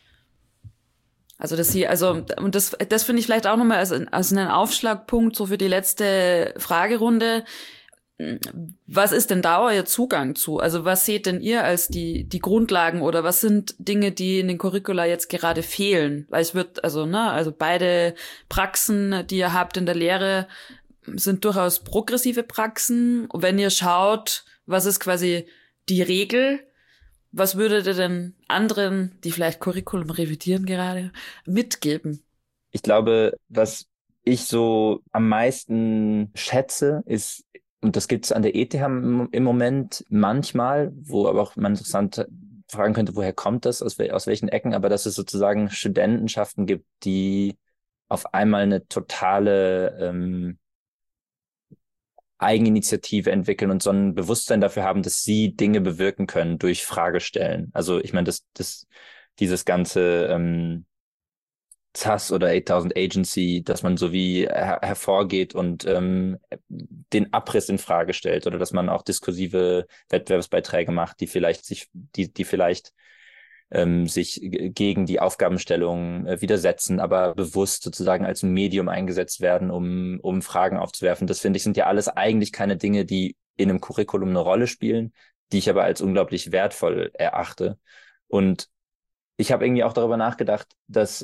Also das finde ich vielleicht auch nochmal als einen Aufschlagpunkt so für die letzte Fragerunde. Was ist denn da euer Zugang zu? Also was seht denn ihr als die Grundlagen oder was sind Dinge, die in den Curricula jetzt gerade fehlen? Weil also beide Praxen, die ihr habt in der Lehre, sind durchaus progressive Praxen. Und wenn ihr schaut, was ist quasi die Regel, was würdet ihr denn anderen, die vielleicht Curriculum revidieren gerade, mitgeben? Ich glaube, was ich so am meisten schätze, ist, und das gibt es an der ETH im Moment manchmal, wo aber auch man interessant fragen könnte, woher kommt das, aus welchen Ecken, aber dass es sozusagen Studentenschaften gibt, die auf einmal eine totale Eigeninitiative entwickeln und so ein Bewusstsein dafür haben, dass sie Dinge bewirken können durch Fragestellen. Also ich meine, dieses ganze ZAS oder 8000 Agency, dass man so wie hervorgeht und den Abriss in Frage stellt oder dass man auch diskursive Wettbewerbsbeiträge macht, die vielleicht sich gegen die Aufgabenstellung widersetzen, aber bewusst sozusagen als ein Medium eingesetzt werden, um Fragen aufzuwerfen. Das finde ich, sind ja alles eigentlich keine Dinge, die in einem Curriculum eine Rolle spielen, die ich aber als unglaublich wertvoll erachte. Und ich habe irgendwie auch darüber nachgedacht, dass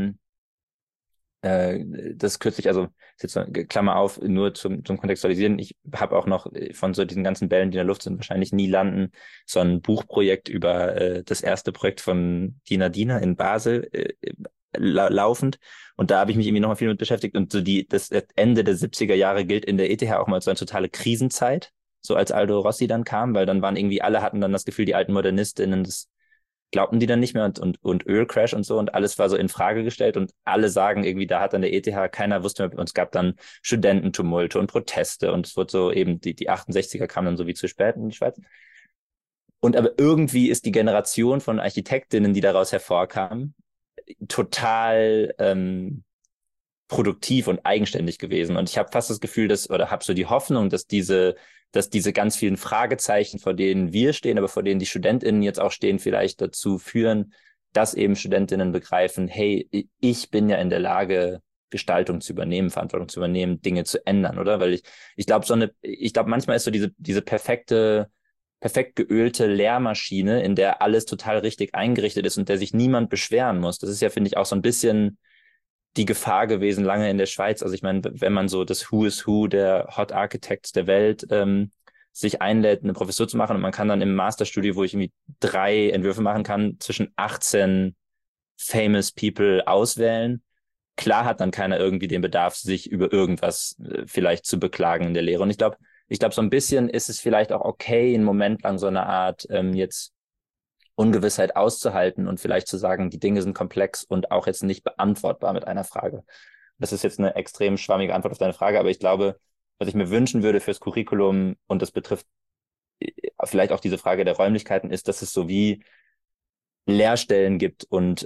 das kürzlich, also jetzt Klammer auf, nur zum Kontextualisieren, ich habe auch noch von so diesen ganzen Bällen, die in der Luft sind, wahrscheinlich nie landen, so ein Buchprojekt über das erste Projekt von Dina in Basel laufend. Und da habe ich mich irgendwie nochmal viel mit beschäftigt. Und so das Ende der 70er Jahre gilt in der ETH auch mal als so eine totale Krisenzeit, so als Aldo Rossi dann kam, weil dann waren irgendwie alle hatten dann das Gefühl, die alten ModernistInnen, das glaubten die dann nicht mehr und Ölcrash und so und alles war so in Frage gestellt und alle sagen irgendwie, da hat an der ETH keiner wusste mehr, und es gab dann Studententumulte und Proteste und es wurde so eben, die 68er kamen dann so wie zu spät in die Schweiz. Und aber irgendwie ist die Generation von Architektinnen, die daraus hervorkamen, total produktiv und eigenständig gewesen. Und ich habe fast das Gefühl, habe so die Hoffnung, dass diese ganz vielen Fragezeichen, vor denen wir stehen, aber vor denen die StudentInnen jetzt auch stehen, vielleicht dazu führen, dass eben StudentInnen begreifen, hey, ich bin ja in der Lage, Gestaltung zu übernehmen, Verantwortung zu übernehmen, Dinge zu ändern, oder? Weil ich glaube, manchmal ist so diese perfekt geölte Lehrmaschine, in der alles total richtig eingerichtet ist und der sich niemand beschweren muss. Das ist ja, finde ich, auch so ein bisschen die Gefahr gewesen, lange in der Schweiz. Also ich meine, wenn man so das Who is Who der Hot Architects der Welt sich einlädt, eine Professur zu machen und man kann dann im Masterstudio, wo ich irgendwie 3 Entwürfe machen kann, zwischen 18 famous people auswählen. Klar hat dann keiner irgendwie den Bedarf, sich über irgendwas vielleicht zu beklagen in der Lehre. Und ich glaube, so ein bisschen ist es vielleicht auch okay, einen Moment lang so eine Art jetzt Ungewissheit auszuhalten und vielleicht zu sagen, die Dinge sind komplex und auch jetzt nicht beantwortbar mit einer Frage. Das ist jetzt eine extrem schwammige Antwort auf deine Frage, aber ich glaube, was ich mir wünschen würde fürs Curriculum, und das betrifft vielleicht auch diese Frage der Räumlichkeiten, ist, dass es so wie Leerstellen gibt und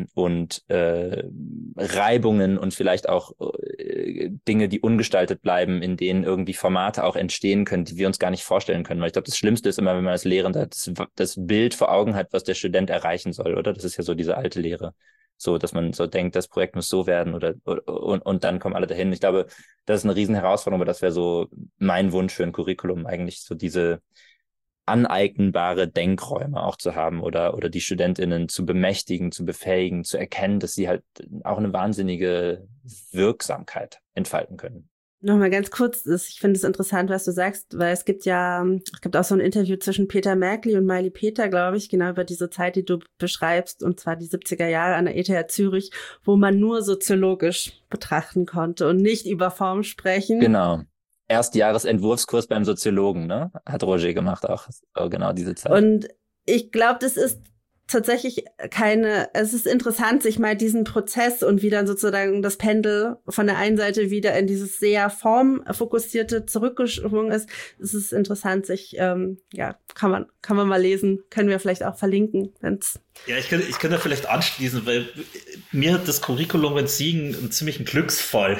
Reibungen und vielleicht auch Dinge, die ungestaltet bleiben, in denen irgendwie Formate auch entstehen können, die wir uns gar nicht vorstellen können. Weil ich glaube, das Schlimmste ist immer, wenn man als Lehrender das Bild vor Augen hat, was der Student erreichen soll, oder? Das ist ja so diese alte Lehre. So, dass man so denkt, das Projekt muss so werden und dann kommen alle dahin. Ich glaube, das ist eine riesen Herausforderung, aber das wäre so mein Wunsch für ein Curriculum, eigentlich so diese aneignbare Denkräume auch zu haben oder die StudentInnen zu bemächtigen, zu befähigen, zu erkennen, dass sie halt auch eine wahnsinnige Wirksamkeit entfalten können. Nochmal ganz kurz, ich finde es interessant, was du sagst, weil es gibt auch so ein Interview zwischen Peter Merkley und Maili Peter, glaube ich, genau über diese Zeit, die du beschreibst, und zwar die 70er Jahre an der ETH Zürich, wo man nur soziologisch betrachten konnte und nicht über Form sprechen. Genau. Erstjahresentwurfskurs beim Soziologen, ne? Hat Roger gemacht auch. So, genau diese Zeit. Und ich glaube, das ist tatsächlich es ist interessant, sich mal diesen Prozess und wie dann sozusagen das Pendel von der einen Seite wieder in dieses sehr formfokussierte zurückgeschwungen ist. Es ist interessant, sich, kann man mal lesen, können wir vielleicht auch verlinken, wenn's. Ja, ich kann da vielleicht anschließen, weil mir hat das Curriculum in Siegen einen ziemlichen Glücksfall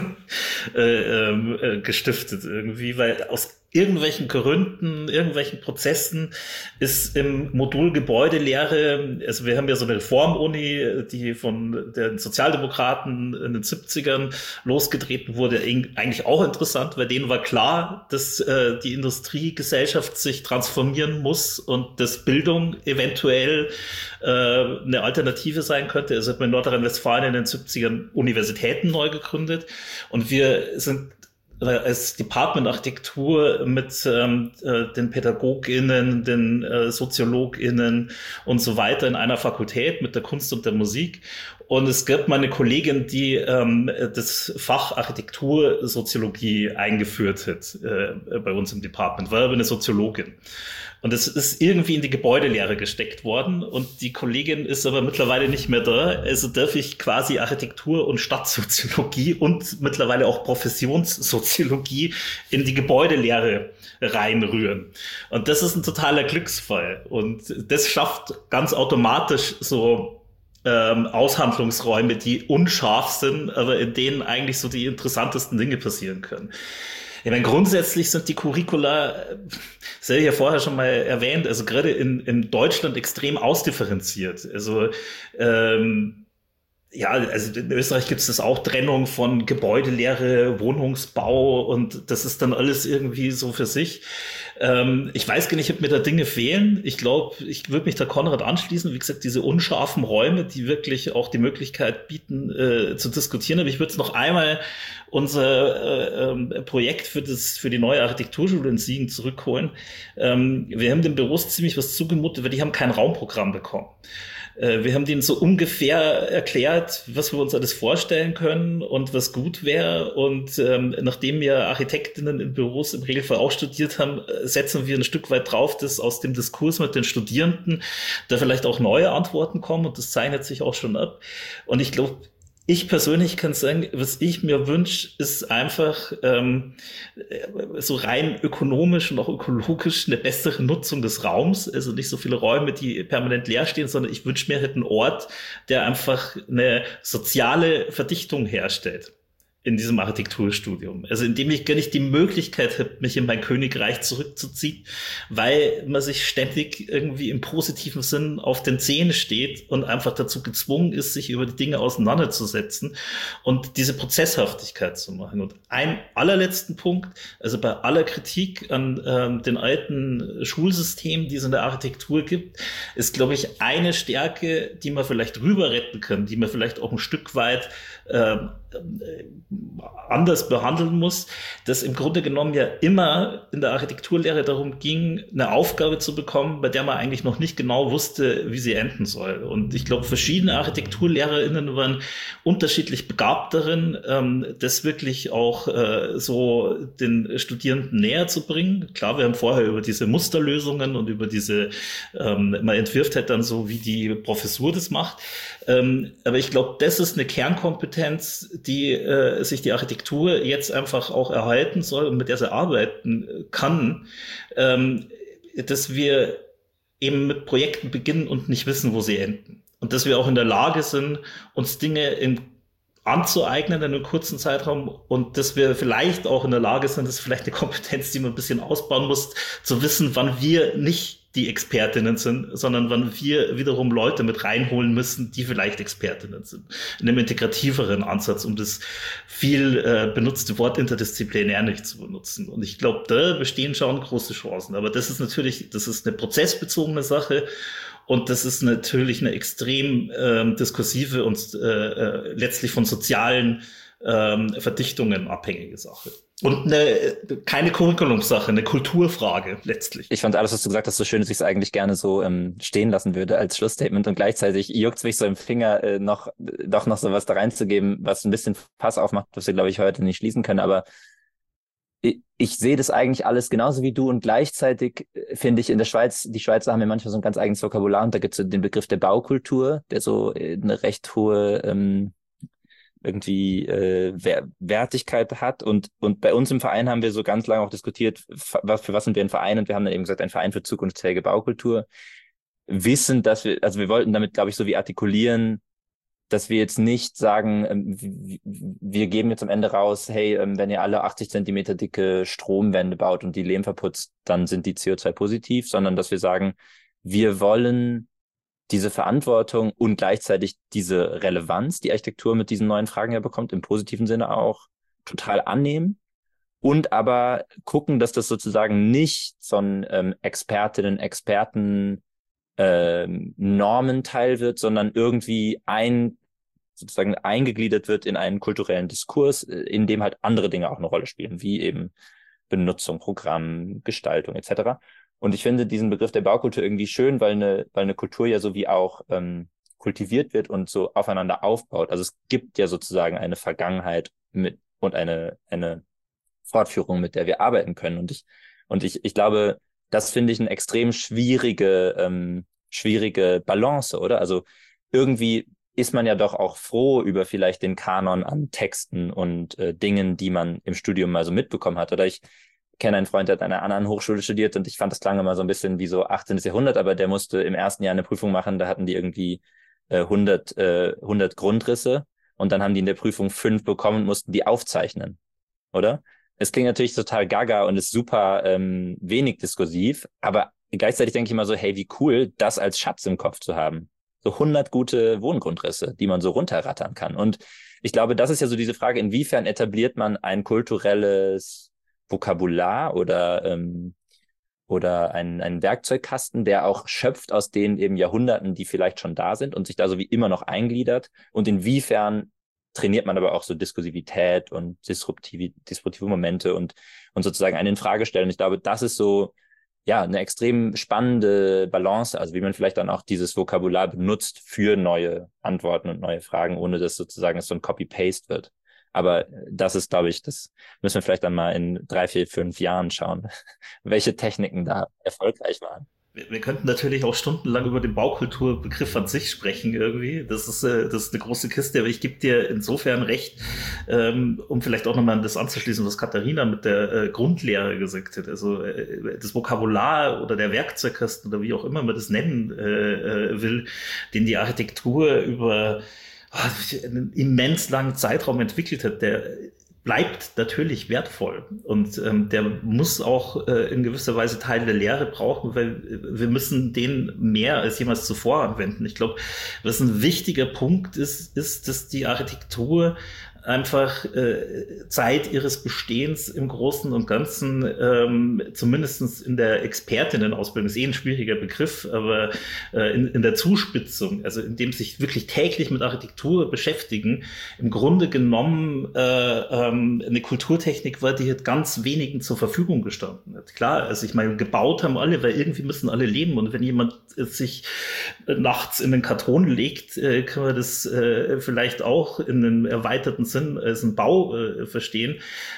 gestiftet irgendwie, weil aus irgendwelchen Gründen, irgendwelchen Prozessen ist im Modul Gebäudelehre, also wir haben ja so eine Reformuni, die von den Sozialdemokraten in den 70ern losgetreten wurde, eigentlich auch interessant, weil denen war klar, dass die Industriegesellschaft sich transformieren muss und dass Bildung eventuell eine Alternative sein könnte. Also hat man in Nordrhein-Westfalen in den 70ern Universitäten neu gegründet und wir sind als Department Architektur mit den PädagogInnen, den SoziologInnen und so weiter in einer Fakultät mit der Kunst und der Musik. Und es gab mal eine Kollegin, die das Fach Architektursoziologie eingeführt hat bei uns im Department, war aber eine Soziologin. Und es ist irgendwie in die Gebäudelehre gesteckt worden und die Kollegin ist aber mittlerweile nicht mehr da. Also darf ich quasi Architektur- und Stadtsoziologie und mittlerweile auch Professionssoziologie in die Gebäudelehre reinrühren. Und das ist ein totaler Glücksfall. Und das schafft ganz automatisch so Aushandlungsräume, die unscharf sind, aber in denen eigentlich so die interessantesten Dinge passieren können. Ich meine, grundsätzlich sind die Curricula, das habe ich ja vorher schon mal erwähnt, also gerade in Deutschland extrem ausdifferenziert. Also also in Österreich gibt es das auch, Trennung von Gebäudelehre, Wohnungsbau und das ist dann alles irgendwie so für sich. Ich weiß gar nicht, ob mir da Dinge fehlen. Ich glaube, ich würde mich da Konrad anschließen. Wie gesagt, diese unscharfen Räume, die wirklich auch die Möglichkeit bieten, zu diskutieren. Aber ich würde noch einmal unser Projekt für die neue Architekturschule in Siegen zurückholen. Wir haben den Büros ziemlich was zugemutet, weil die haben kein Raumprogramm bekommen. Wir haben denen so ungefähr erklärt, was wir uns alles vorstellen können und was gut wäre. Und nachdem wir Architektinnen in Büros im Regelfall auch studiert haben, setzen wir ein Stück weit drauf, dass aus dem Diskurs mit den Studierenden da vielleicht auch neue Antworten kommen. Und das zeichnet sich auch schon ab. Und ich glaube, ich persönlich kann sagen, was ich mir wünsche, ist einfach so rein ökonomisch und auch ökologisch eine bessere Nutzung des Raums. Also nicht so viele Räume, die permanent leer stehen, sondern ich wünsche mir halt einen Ort, der einfach eine soziale Verdichtung herstellt. in diesem Architekturstudium. Also indem ich gar nicht die Möglichkeit habe, mich in mein Königreich zurückzuziehen, weil man sich ständig irgendwie im positiven Sinn auf den Zehen steht und einfach dazu gezwungen ist, sich über die Dinge auseinanderzusetzen und diese Prozesshaftigkeit zu machen. Und ein allerletzten Punkt, also bei aller Kritik an den alten Schulsystemen, die es in der Architektur gibt, ist, glaube ich, eine Stärke, die man vielleicht rüber retten kann, die man vielleicht auch ein Stück weit anders behandeln muss, dass im Grunde genommen ja immer in der Architekturlehre darum ging, eine Aufgabe zu bekommen, bei der man eigentlich noch nicht genau wusste, wie sie enden soll. Und ich glaube, verschiedene ArchitekturlehrerInnen waren unterschiedlich begabt darin, das wirklich auch so den Studierenden näher zu bringen. Klar, wir haben vorher über diese Musterlösungen und über diese, man entwirft halt dann so, wie die Professur das macht. Aber ich glaube, das ist eine Kernkompetenz, die sich die Architektur jetzt einfach auch erhalten soll und mit der sie arbeiten kann, dass wir eben mit Projekten beginnen und nicht wissen, wo sie enden. Und dass wir auch in der Lage sind, uns Dinge anzueignen in einem kurzen Zeitraum und dass wir vielleicht auch in der Lage sind, das ist vielleicht eine Kompetenz, die man ein bisschen ausbauen muss, zu wissen, wann wir nicht die Expertinnen sind, sondern wann wir wiederum Leute mit reinholen müssen, die vielleicht Expertinnen sind. In einem integrativeren Ansatz, um das viel benutzte Wort interdisziplinär nicht zu benutzen. Und ich glaube, da bestehen schon große Chancen. Aber das ist natürlich, das ist eine prozessbezogene Sache. Und das ist natürlich eine extrem diskursive und letztlich von sozialen Verdichtungen abhängige Sache. Und keine Curriculumsache, eine Kulturfrage letztlich. Ich fand alles, was du gesagt hast, so schön, dass ich es eigentlich gerne so stehen lassen würde als Schlussstatement und gleichzeitig juckt's mich so im Finger, noch so was da reinzugeben, was ein bisschen Fass aufmacht, was wir, glaube ich, heute nicht schließen können. Aber ich sehe das eigentlich alles genauso wie du und gleichzeitig finde ich in der Schweiz, die Schweizer haben ja manchmal so ein ganz eigenes Vokabular und da gibt es so den Begriff der Baukultur, der so eine recht hohe irgendwie Wertigkeit hat und bei uns im Verein haben wir so ganz lange auch diskutiert, für was sind wir ein Verein und wir haben dann eben gesagt, ein Verein für zukunftsfähige Baukultur, wissen, dass wir wollten damit, glaube ich, so wie artikulieren, dass wir jetzt nicht sagen, wir geben jetzt am Ende raus, hey, wenn ihr alle 80 Zentimeter dicke Stromwände baut und die Lehm verputzt, dann sind die CO2 positiv, sondern dass wir sagen, wir wollen diese Verantwortung und gleichzeitig diese Relevanz, die Architektur mit diesen neuen Fragen ja bekommt, im positiven Sinne auch total annehmen und aber gucken, dass das sozusagen nicht von Expertinnen, Experten Normenteil wird, sondern irgendwie sozusagen eingegliedert wird in einen kulturellen Diskurs, in dem halt andere Dinge auch eine Rolle spielen, wie eben Benutzung, Programm, Gestaltung etc. Und ich finde diesen Begriff der Baukultur irgendwie schön, weil eine Kultur ja so wie auch kultiviert wird und so aufeinander aufbaut. Also es gibt ja sozusagen eine Vergangenheit und eine Fortführung, mit der wir arbeiten können. Und ich glaube, das finde ich eine extrem schwierige Balance, oder? Also irgendwie ist man ja doch auch froh über vielleicht den Kanon an Texten und Dingen, die man im Studium mal so mitbekommen hat. Oder ich kenne einen Freund, der hat an einer anderen Hochschule studiert und ich fand, das klang immer so ein bisschen wie so 18. Jahrhundert, aber der musste im ersten Jahr eine Prüfung machen, da hatten die irgendwie 100 Grundrisse und dann haben die in der Prüfung 5 bekommen und mussten die aufzeichnen, oder? Es klingt natürlich total gaga und ist super wenig diskursiv, aber gleichzeitig denke ich immer so, hey, wie cool, das als Schatz im Kopf zu haben. So 100 gute Wohngrundrisse, die man so runterrattern kann. Und ich glaube, das ist ja so diese Frage, inwiefern etabliert man ein kulturelles Vokabular oder einen Werkzeugkasten, der auch schöpft aus den eben Jahrhunderten, die vielleicht schon da sind und sich da so wie immer noch eingliedert. Und inwiefern trainiert man aber auch so Diskursivität und disruptive Momente und sozusagen einen Infragestellen. Ich glaube, das ist so ja eine extrem spannende Balance, also wie man vielleicht dann auch dieses Vokabular benutzt für neue Antworten und neue Fragen, ohne dass sozusagen es so ein Copy-Paste wird. Aber das ist, glaube ich, das müssen wir vielleicht dann mal in 3, 4, 5 Jahren schauen, welche Techniken da erfolgreich waren. Wir könnten natürlich auch stundenlang über den Baukulturbegriff an sich sprechen irgendwie. Das ist eine große Kiste, aber ich gebe dir insofern recht, um vielleicht auch nochmal das anzuschließen, was Katharina mit der Grundlehre gesagt hat. Also das Vokabular oder der Werkzeugkasten oder wie auch immer man das nennen will, den die Architektur über einen immens langen Zeitraum entwickelt hat, der bleibt natürlich wertvoll und der muss auch in gewisser Weise Teil der Lehre brauchen, weil wir müssen den mehr als jemals zuvor anwenden. Ich glaube, was ein wichtiger Punkt ist, dass die Architektur einfach Zeit ihres Bestehens im Großen und Ganzen, zumindest in der Expertinnenausbildung, ist ein schwieriger Begriff, aber in der Zuspitzung, also indem sich wirklich täglich mit Architektur beschäftigen, im Grunde genommen eine Kulturtechnik war, die hat ganz wenigen zur Verfügung gestanden hat. Klar, also ich meine, gebaut haben alle, weil irgendwie müssen alle leben und wenn jemand sich nachts in den Karton legt, kann man das vielleicht auch in einem erweiterten Sinn als ein Bau verstehen.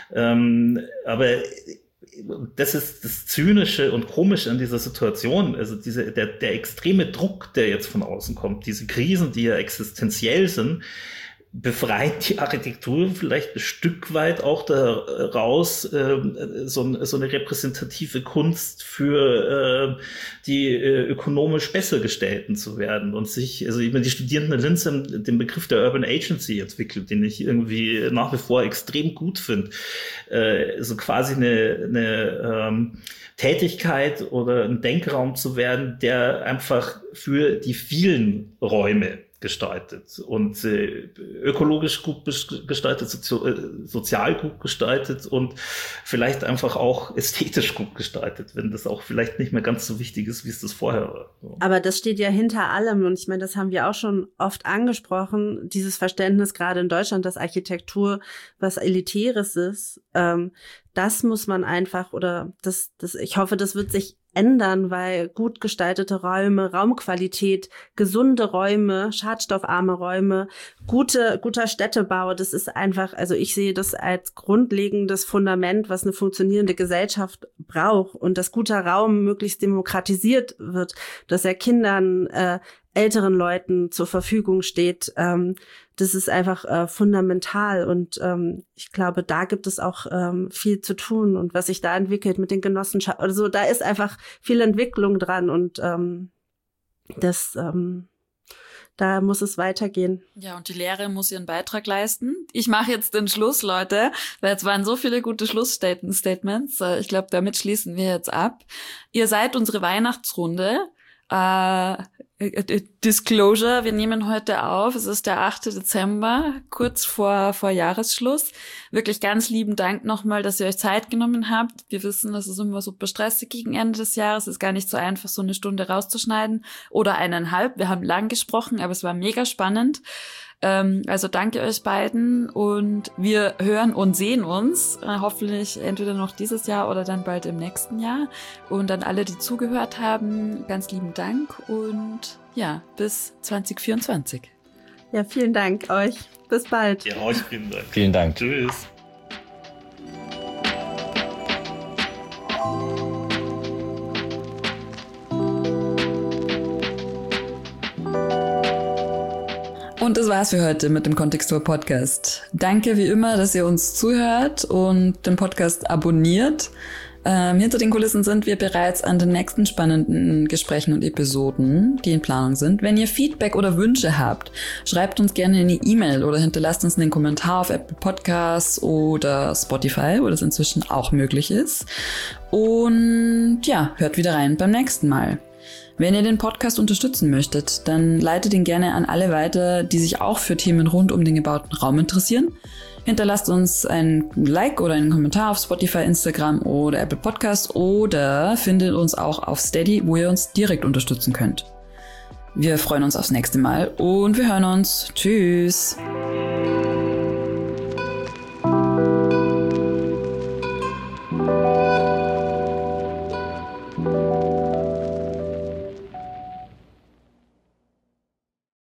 Aber das ist das Zynische und Komische an dieser Situation. Also der extreme Druck, der jetzt von außen kommt, diese Krisen, die ja existenziell sind, befreit die Architektur vielleicht ein Stück weit auch daraus, so eine repräsentative Kunst für die ökonomisch besser Gestellten zu werden und sich, also ich meine, die Studierenden in Linz haben den Begriff der Urban Agency entwickelt, den ich irgendwie nach wie vor extrem gut finde. So quasi eine Tätigkeit oder ein Denkraum zu werden, der einfach für die vielen Räume gestaltet und ökologisch gut gestaltet, sozial gut gestaltet und vielleicht einfach auch ästhetisch gut gestaltet, wenn das auch vielleicht nicht mehr ganz so wichtig ist, wie es das vorher war. So. Aber das steht ja hinter allem und ich meine, das haben wir auch schon oft angesprochen, dieses Verständnis gerade in Deutschland, dass Architektur was Elitäres ist, das muss man einfach ich hoffe, das wird sich ändern, weil gut gestaltete Räume, Raumqualität, gesunde Räume, schadstoffarme Räume, guter Städtebau, das ist einfach, also ich sehe das als grundlegendes Fundament, was eine funktionierende Gesellschaft braucht und dass guter Raum möglichst demokratisiert wird, dass er Kindern, älteren Leuten zur Verfügung steht. Das ist einfach fundamental und ich glaube, da gibt es auch viel zu tun und was sich da entwickelt mit den Genossenschaften. Also da ist einfach viel Entwicklung dran und da muss es weitergehen. Ja, und die Lehre muss ihren Beitrag leisten. Ich mache jetzt den Schluss, Leute, weil jetzt waren so viele gute Schlussstatements. Ich glaube, damit schließen wir jetzt ab. Ihr seid unsere Weihnachtsrunde. Disclosure, wir nehmen heute auf, es ist der 8. Dezember, kurz vor Jahresschluss. Wirklich ganz lieben Dank nochmal, dass ihr euch Zeit genommen habt. Wir wissen, das ist immer super stressig gegen Ende des Jahres. Es ist gar nicht so einfach, so eine Stunde rauszuschneiden oder 1,5. Wir haben lang gesprochen, aber es war mega spannend. Also danke euch beiden und wir hören und sehen uns hoffentlich entweder noch dieses Jahr oder dann bald im nächsten Jahr. Und an alle, die zugehört haben, ganz lieben Dank und ja, bis 2024. Ja, vielen Dank euch. Bis bald. Ja, euch vielen Dank. Vielen Dank. Tschüss. Und das war's für heute mit dem Kontextur-Podcast. Danke wie immer, dass ihr uns zuhört und den Podcast abonniert. Hinter den Kulissen sind wir bereits an den nächsten spannenden Gesprächen und Episoden, die in Planung sind. Wenn ihr Feedback oder Wünsche habt, schreibt uns gerne eine E-Mail oder hinterlasst uns einen Kommentar auf Apple Podcasts oder Spotify, wo das inzwischen auch möglich ist. Und ja, hört wieder rein beim nächsten Mal. Wenn ihr den Podcast unterstützen möchtet, dann leitet ihn gerne an alle weiter, die sich auch für Themen rund um den gebauten Raum interessieren. Hinterlasst uns ein Like oder einen Kommentar auf Spotify, Instagram oder Apple Podcasts oder findet uns auch auf Steady, wo ihr uns direkt unterstützen könnt. Wir freuen uns aufs nächste Mal und wir hören uns. Tschüss!